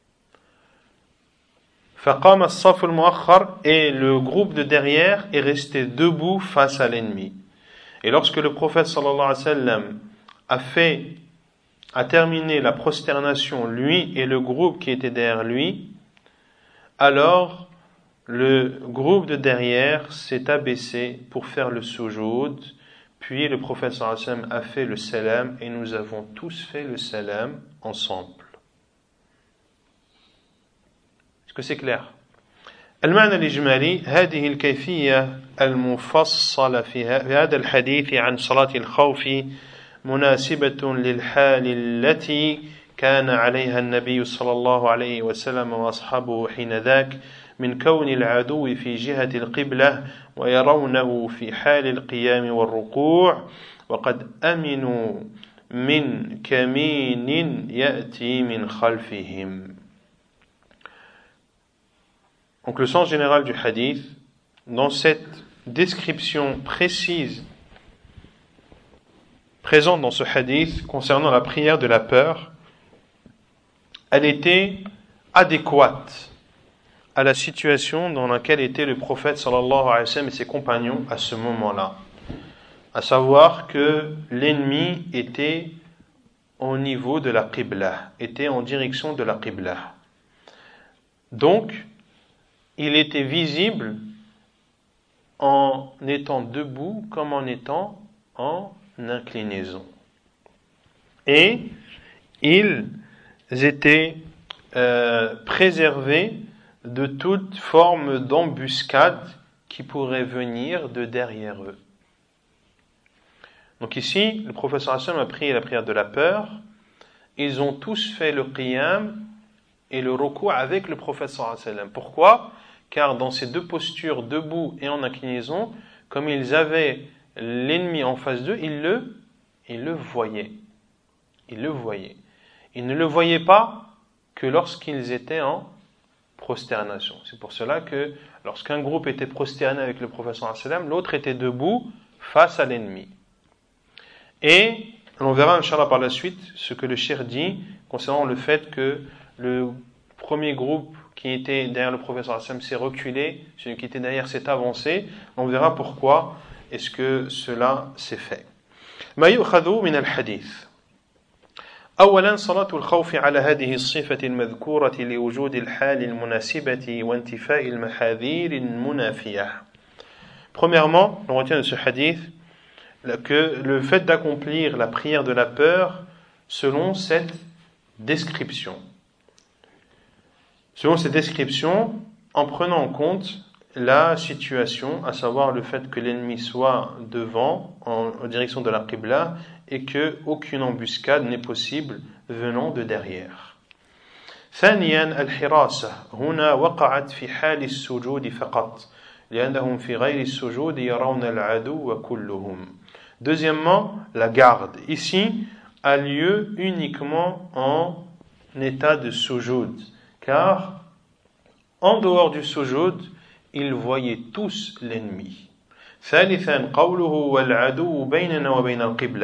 فقام الصف المؤخر, et le groupe de derrière est resté debout face à l'ennemi. Et lorsque le prophète sallallahu alayhi wa sallam a terminé la prosternation, lui et le groupe qui était derrière lui, alors le groupe de derrière s'est abaissé pour faire le sujoud, puis le prophète sallallahu alayhi wa sallam a fait le salam, et nous avons tous fait le salam ensemble. Est-ce que c'est clair? المعنى الإجمالي: هذه الكيفية المفصلة في هذا الحديث عن صلاة الخوف مناسبة للحال التي كان عليها النبي صلى الله عليه وسلم وأصحابه حين ذاك من كون العدو في جهة القبلة ويرونه في حال القيام والركوع وقد أمنوا من كمين يأتي من خلفهم. Donc le sens général du hadith, dans cette description précise présente dans ce hadith concernant la prière de la peur, elle était adéquate à la situation dans laquelle était le prophète sallallahu alayhi wa sallam et ses compagnons à ce moment-là. À savoir que l'ennemi était au niveau de la qibla, était en direction de la qibla. Donc, il était visible en étant debout comme en étant en inclinaison. Et ils étaient préservés de toute forme d'embuscade qui pourrait venir de derrière eux. Donc ici, le prophète sallallahu alayhi wa sallam a prié la prière de la peur. Ils ont tous fait le qiyam et le ruku' avec le prophète sallallahu alayhi wa sallam. Pourquoi? Car dans ces deux postures, debout et en inclinaison, comme ils avaient l'ennemi en face d'eux, ils le voyaient. Ils le voyaient. Ils ne le voyaient pas que lorsqu'ils étaient en prosternation. C'est pour cela que lorsqu'un groupe était prosterné avec le prophète sallallahu alayhi wa sallam, l'autre était debout face à l'ennemi. Et on verra, Inch'Allah, par la suite, ce que le cheikh dit concernant le fait que le premier groupe qui était derrière le prophète sallallahu alayhi wa sallam s'est reculé, celui qui était derrière s'est avancé. On verra pourquoi est-ce que cela s'est fait. ما يؤخذ من الحديث. أولا صلاة الخوف على هذه الصفة المذكورة لوجود الحال المناسبة وانتفاء المحاذير المنافية. Premièrement, on retient de ce hadith que le fait d'accomplir la prière de la peur selon cette description. Selon cette description, en prenant en compte la situation, à savoir le fait que l'ennemi soit devant, en direction de la qibla, et que aucune embuscade n'est possible venant de derrière. ثانيا الحراسة هنا وقعت في حال السجود فقط لأنهم في غير السجود يرون العدو كلهم. Deuxièmement, la garde ici a lieu uniquement en état de sujoud, car en dehors du sujoud, ils voyaient tous l'ennemi. ثالثا قوله والعدو بيننا وبين القبلة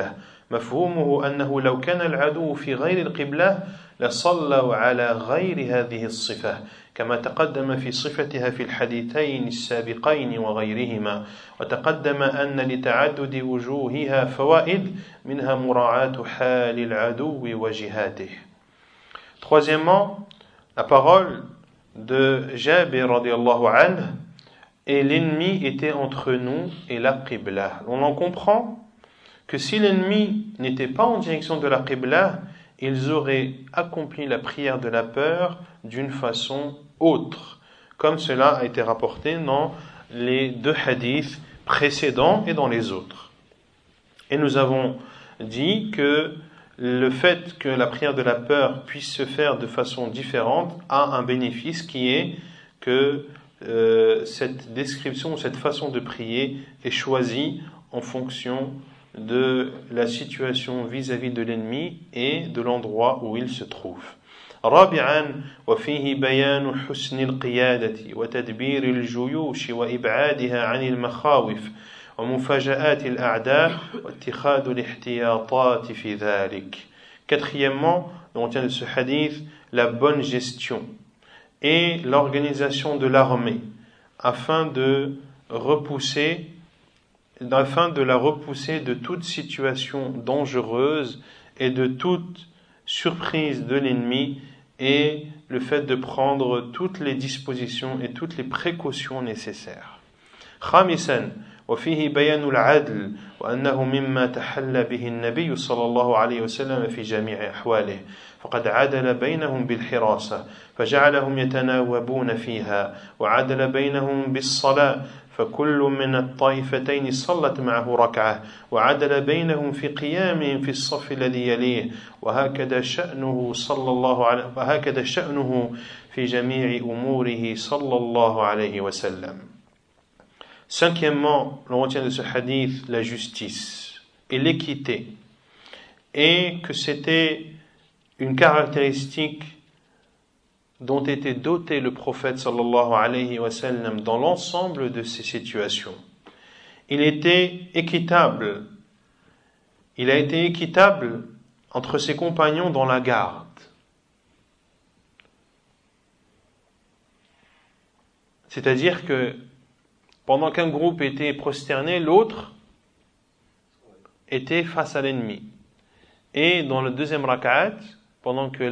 مفهومه أنه لو كان العدو في غير القبلة لصلوا على غير هذه الصفة كما تقدم في صفتها في الحديثين السابقين وغيرهما وتقدم أن لتعدد وجوهها فوائد منها مراعاة حال العدو وجهاته. Troisièmement, la parole de Jabir radiallahu anhu et l'ennemi était entre nous et la Qibla. On en comprend que si l'ennemi n'était pas en direction de la Qibla, ils auraient accompli la prière de la peur d'une façon autre, comme cela a été rapporté dans les deux hadiths précédents et dans les autres. Et nous avons dit que le fait que la prière de la peur puisse se faire de façon différente a un bénéfice qui est que cette description, cette façon de prier est choisie en fonction de la situation vis-à-vis de l'ennemi et de l'endroit où il se trouve. رابعا وفيه بيان حسن القيادة وتدبير الجيوش وإبعادها عن المخاوف ومفاجآت الأعداء واتخاذ الاحتياطات في ذلك. Quatrièmement, on retient de ce hadith la bonne gestion et l'organisation de l'armée afin de la repousser de toute situation dangereuse et de toute surprise de l'ennemi et le fait de prendre toutes les dispositions et toutes les précautions nécessaires. خامسا وفيه بيان العدل وأنه مما تحلى به النبي صلى الله عليه وسلم في جميع أحواله فقد عدل بينهم بالحراسة فجعلهم يتناوبون فيها وعدل بينهم بالصلاة فكل من الطائفتين صلت معه ركعة وعدل بينهم في قيامهم في الصف الذي يليه وهكذا شأنه في جميع أموره صلى الله عليه وسلم. Cinquièmement, l'on retient de ce hadith la justice et l'équité, et que c'était une caractéristique dont était doté le prophète sallallahu alayhi wa sallam dans l'ensemble de ces situations. Il a été équitable entre ses compagnons dans la garde. C'est-à-dire que pendant qu'un groupe était prosterné, l'autre était face à l'ennemi. Et dans le deuxième rak'at, pendant que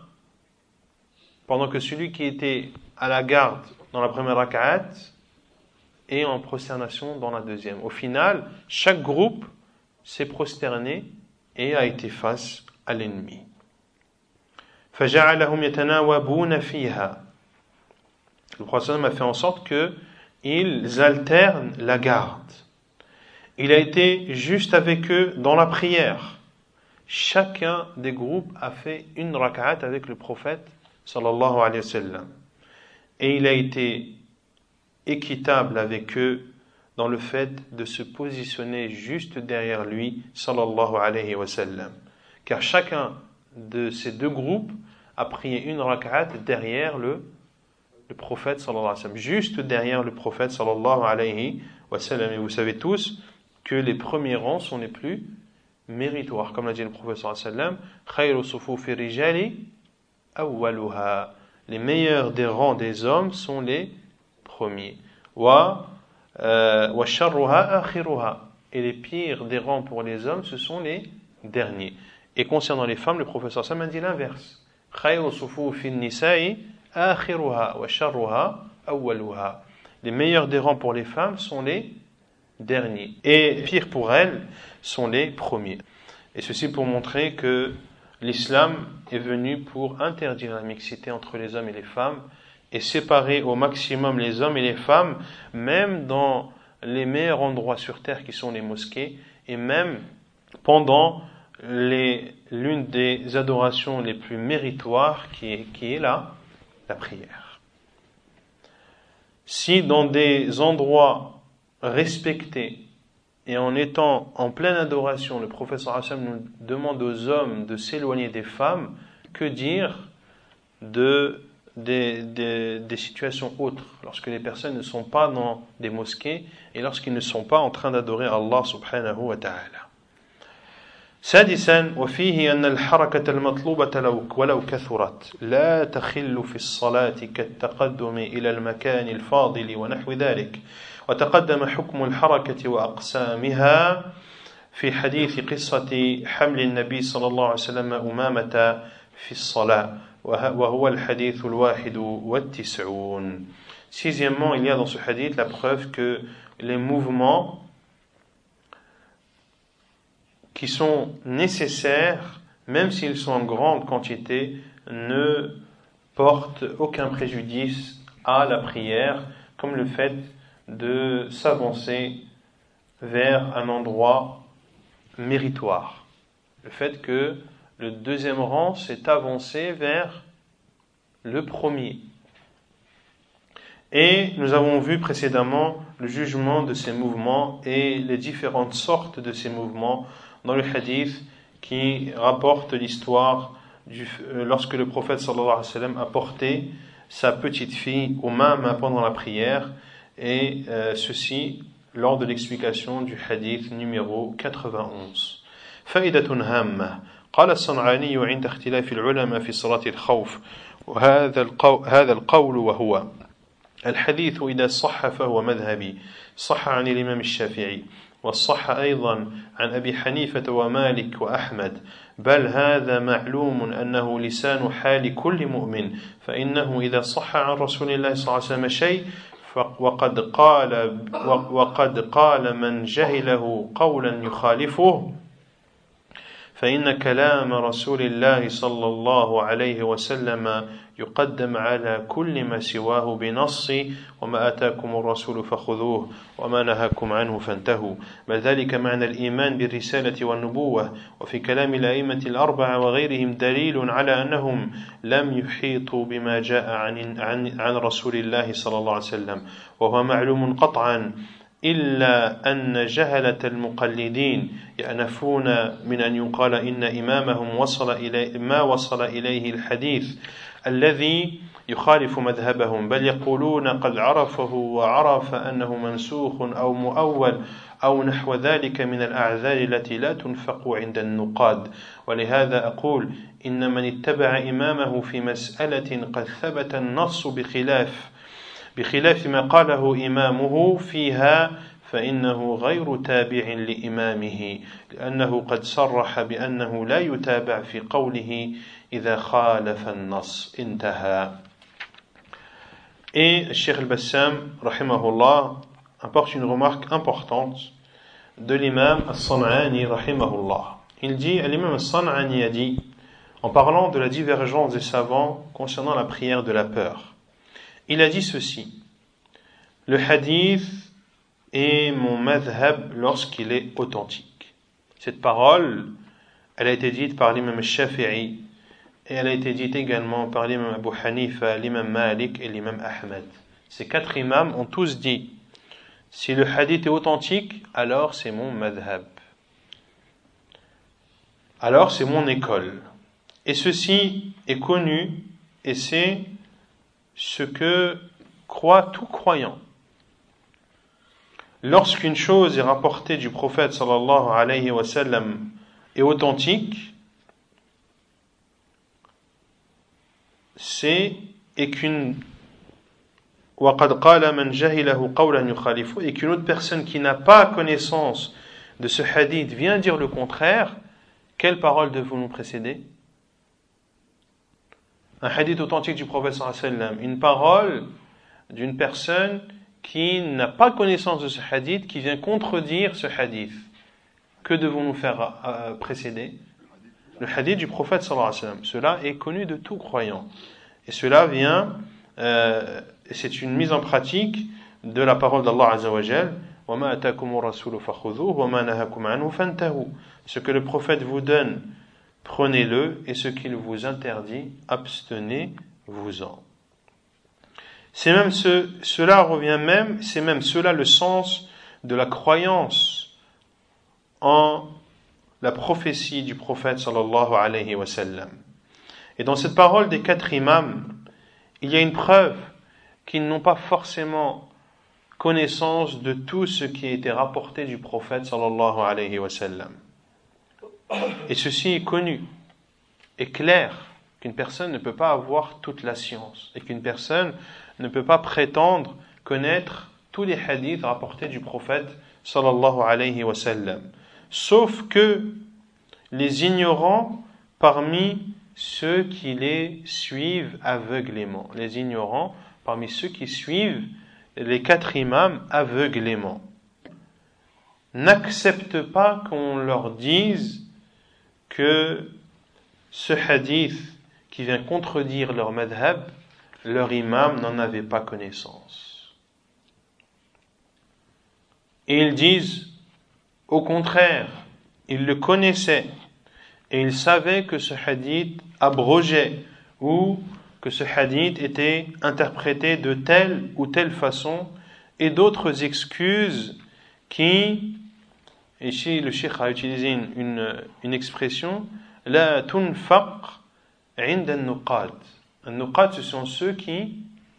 celui qui était à la garde dans la première rak'at est en prosternation dans la deuxième. Au final, chaque groupe s'est prosterné et a été face à l'ennemi. فَجَعَلَهُمْ يَتَنَاوَبُونَ فِيهَا. Le prophète a fait en sorte qu'ils alternent la garde. Il a été juste avec eux dans la prière. Chacun des groupes a fait une rak'at avec le prophète sallallahu alayhi wa sallam. Et il a été équitable avec eux dans le fait de se positionner juste derrière lui sallallahu alayhi wa sallam. Car chacun de ces deux groupes a prié une rak'at derrière le prophète sallallahu alayhi wa sallam, juste derrière le prophète sallallahu alayhi wa sallam. Et vous savez tous que les premiers rangs sont les plus méritoires. Comme l'a dit le prophète sallallahu alayhi wa sallam, khayru sufufi rijali awwaluha. Les meilleurs des rangs des hommes sont les premiers. Wa sharruha akhiruha. Et les pires des rangs pour les hommes, ce sont les derniers. Et concernant les femmes, le prophète sallallahu alayhi wa sallam a dit l'inverse. Khayru sufufi nisa'i akhiruha wa sharruha awwaluha. Les meilleurs des rangs pour les femmes sont les derniers. Et pire pour elles sont les premiers. Et ceci pour montrer que l'islam est venu pour interdire la mixité entre les hommes et les femmes et séparer au maximum les hommes et les femmes, même dans les meilleurs endroits sur terre qui sont les mosquées, et même pendant l'une des adorations les plus méritoires qui est la prière. Si dans des endroits respectés et en étant en pleine adoration, le prophète sallallahu alayhi wa sallam nous demande aux hommes de s'éloigner des femmes, que dire des situations autres, lorsque les personnes ne sont pas dans des mosquées et lorsqu'ils ne sont pas en train d'adorer Allah subhanahu wa ta'ala. سادسا وفيه أن الحركة المطلوبة ولو كثرت لا تخل في الصلاة كالتقدم إلى المكان الفاضل ونحو ذلك وتقدم حكم الحركة وأقسامها في حديث قصة حمل النبي صلى الله عليه وسلم أمامة في الصلاة وهو الحديث 91. Sixièmement, il y a dans ce hadith la preuve que les mouvements qui sont nécessaires, même s'ils sont en grande quantité, ne portent aucun préjudice à la prière, comme le fait de s'avancer vers un endroit méritoire. Le fait que le deuxième rang s'est avancé vers le premier. Et nous avons vu précédemment le jugement de ces mouvements et les différentes sortes de ces mouvements dans le hadith qui rapporte l'histoire lorsque le prophète sallallahu alayhi wa sallam a porté sa petite fille au mama pendant la prière, et ceci lors de l'explication du hadith numéro 91. فائدة هامة. قال الصنعاني عند اختلاف العلماء في صلاة الخوف هذا القول وهو الحديث إذا صح فهو مذهبي صح عن الإمام الشافعي والصح أيضا عن أبي حنيفة ومالك وأحمد بل هذا معلوم أنه لسان حال كل مؤمن فإنه إذا صح عن رسول الله صلى الله عليه وسلم شيء وقد قال من جهله قولا يخالفه فإن كلام رسول الله صلى الله عليه وسلم يقدم على كل ما سواه بنص وما آتاكم الرسول فخذوه وما نهاكم عنه فانتهوا بل ذلك معنى الإيمان بالرسالة والنبوة وفي كلام الأئمة الأربعة وغيرهم دليل على أنهم لم يحيطوا بما جاء عن رسول الله صلى الله عليه وسلم وهو معلوم قطعا إلا أن جهلة المقلدين يأنفون من أن يقال إن إمامهم ما وصل إليه الحديث الذي يخالف مذهبهم بل يقولون قد عرفه وعرف أنه منسوخ أو مؤول أو نحو ذلك من الأعذار التي لا تنفق عند النقاد ولهذا أقول إن من اتبع إمامه في مسألة قد ثبت النص بخلاف ما قاله إمامه فيها فإنه غير تابع لإمامه لأنه قد صرح بأنه لا يتابع في قوله إذا خالف النص انتهى. Et Cheikh al-Bassam, rahimahullah, apporte une remarque importante de l'imam al-San'ani, rahimahullah. Il dit, l'imam al-San'ani a dit, en parlant de la divergence des savants concernant la prière de la peur, il a dit ceci: le hadith est mon madhab lorsqu'il est authentique. Cette parole, elle a été dite par l'imam al-Shafi'i et elle a été dite également par l'imam Abu Hanifa, l'imam Malik et l'imam Ahmed. Ces quatre imams ont tous dit: si le hadith est authentique, alors c'est mon madhab. Alors c'est mon école. Et ceci est connu et c'est ce que croit tout croyant. Lorsqu'une chose est rapportée du prophète sallallahu alayhi wa sallam est authentique, et qu'une autre personne qui n'a pas connaissance de ce hadith vient dire le contraire, quelle parole devons-nous précéder? Un hadith authentique du prophète sallallahu alayhi wa sallam, une parole d'une personne qui n'a pas connaissance de ce hadith, qui vient contredire ce hadith. Que devons-nous faire précéder? Le hadith du prophète sallallahu alayhi wa sallam. Cela est connu de tout croyant. Et cela vient, c'est une mise en pratique de la parole d'Allah azza wa jal. وَمَا أَتَاكُمُ الرَّسُولُ فَخُذُوهُ وَمَا نَهَاكُمْ عَنْهُ فَانْتَهُوا. Ce que le prophète vous donne, prenez-le, et ce qu'il vous interdit, abstenez-vous-en. C'est même cela revient même, c'est même cela le sens de la croyance en la prophétie du prophète sallallahu alayhi wa sallam. Et dans cette parole des quatre imams, il y a une preuve qu'ils n'ont pas forcément connaissance de tout ce qui a été rapporté du prophète sallallahu alayhi wa sallam. Et ceci est connu, est clair, qu'une personne ne peut pas avoir toute la science et qu'une personne ne peut pas prétendre connaître tous les hadiths rapportés du prophète sallallahu alayhi wa sallam. Sauf que les ignorants parmi ceux qui les suivent aveuglément. Les ignorants parmi ceux qui suivent les 4 imams aveuglément. N'acceptent pas qu'on leur dise que ce hadith qui vient contredire leur madhab, leur imam n'en avait pas connaissance. Et ils disent, au contraire, ils le connaissaient et ils savaient que ce hadith abrogeait ou que ce hadith était interprété de telle ou telle façon et d'autres excuses qui, ici le cheikh a utilisé une expression, la tunfaq عند النقاد. النقاد, ce sont ceux qui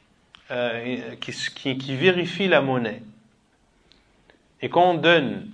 vérifient la monnaie. Et quand on donne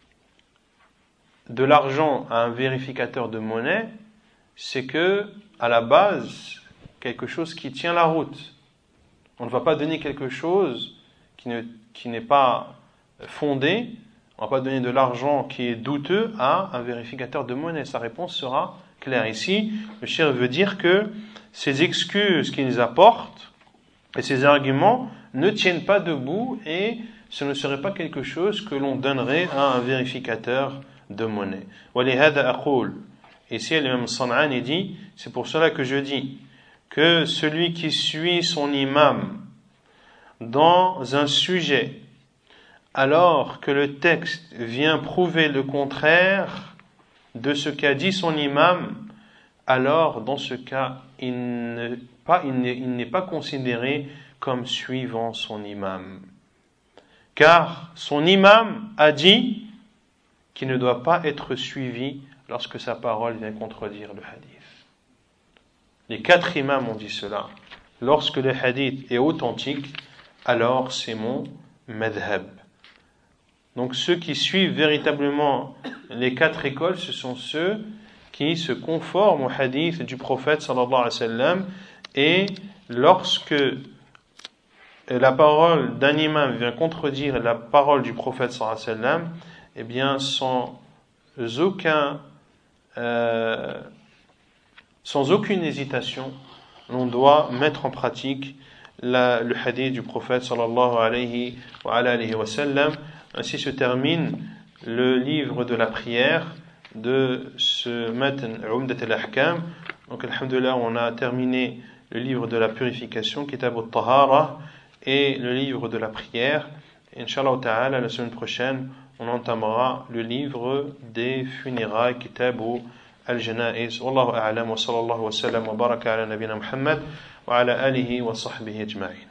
de l'argent à un vérificateur de monnaie, c'est que, à la base, quelque chose qui tient la route. On ne va pas donner quelque chose qui n'est pas fondé, on ne va pas donner de l'argent qui est douteux à un vérificateur de monnaie. Sa réponse sera claire. Ici, le cheikh veut dire que ces excuses qu'ils apportent et ces arguments ne tiennent pas debout et ce ne serait pas quelque chose que l'on donnerait à un vérificateur de monnaie. وَلِهَذَا أَقُولُ. Ici, l'imam San'ani dit, c'est pour cela que je dis que celui qui suit son imam dans un sujet alors que le texte vient prouver le contraire de ce qu'a dit son imam, alors dans ce cas, il n'est pas considéré comme suivant son imam. Car son imam a dit qu'il ne doit pas être suivi lorsque sa parole vient contredire le hadith. Les 4 imams ont dit cela. Lorsque le hadith est authentique, alors c'est mon madhab. Donc ceux qui suivent véritablement les 4 écoles, ce sont ceux qui se conforment au hadith du prophète sallallahu alayhi wa sallam, et lorsque la parole d'un imam vient contredire la parole du prophète sallallahu alayhi wa sallam, eh bien sans aucune hésitation, on doit mettre en pratique le hadith du prophète sallallahu alayhi wa sallam. Ainsi se termine le livre de la prière de ce Matn Umdat al-Ahkam. Donc alhamdulillah, on a terminé le livre de la purification, Kitab al-Tahara, et le livre de la prière. Inch'Allah ta'ala, la semaine prochaine, on entamera le livre des funérailles, Kitab al-Janaiz. Wallahu a'lam wa sallallahu wa sallam wa baraka ala nabina Muhammad wa ala alihi wa sahbihi ajma'in.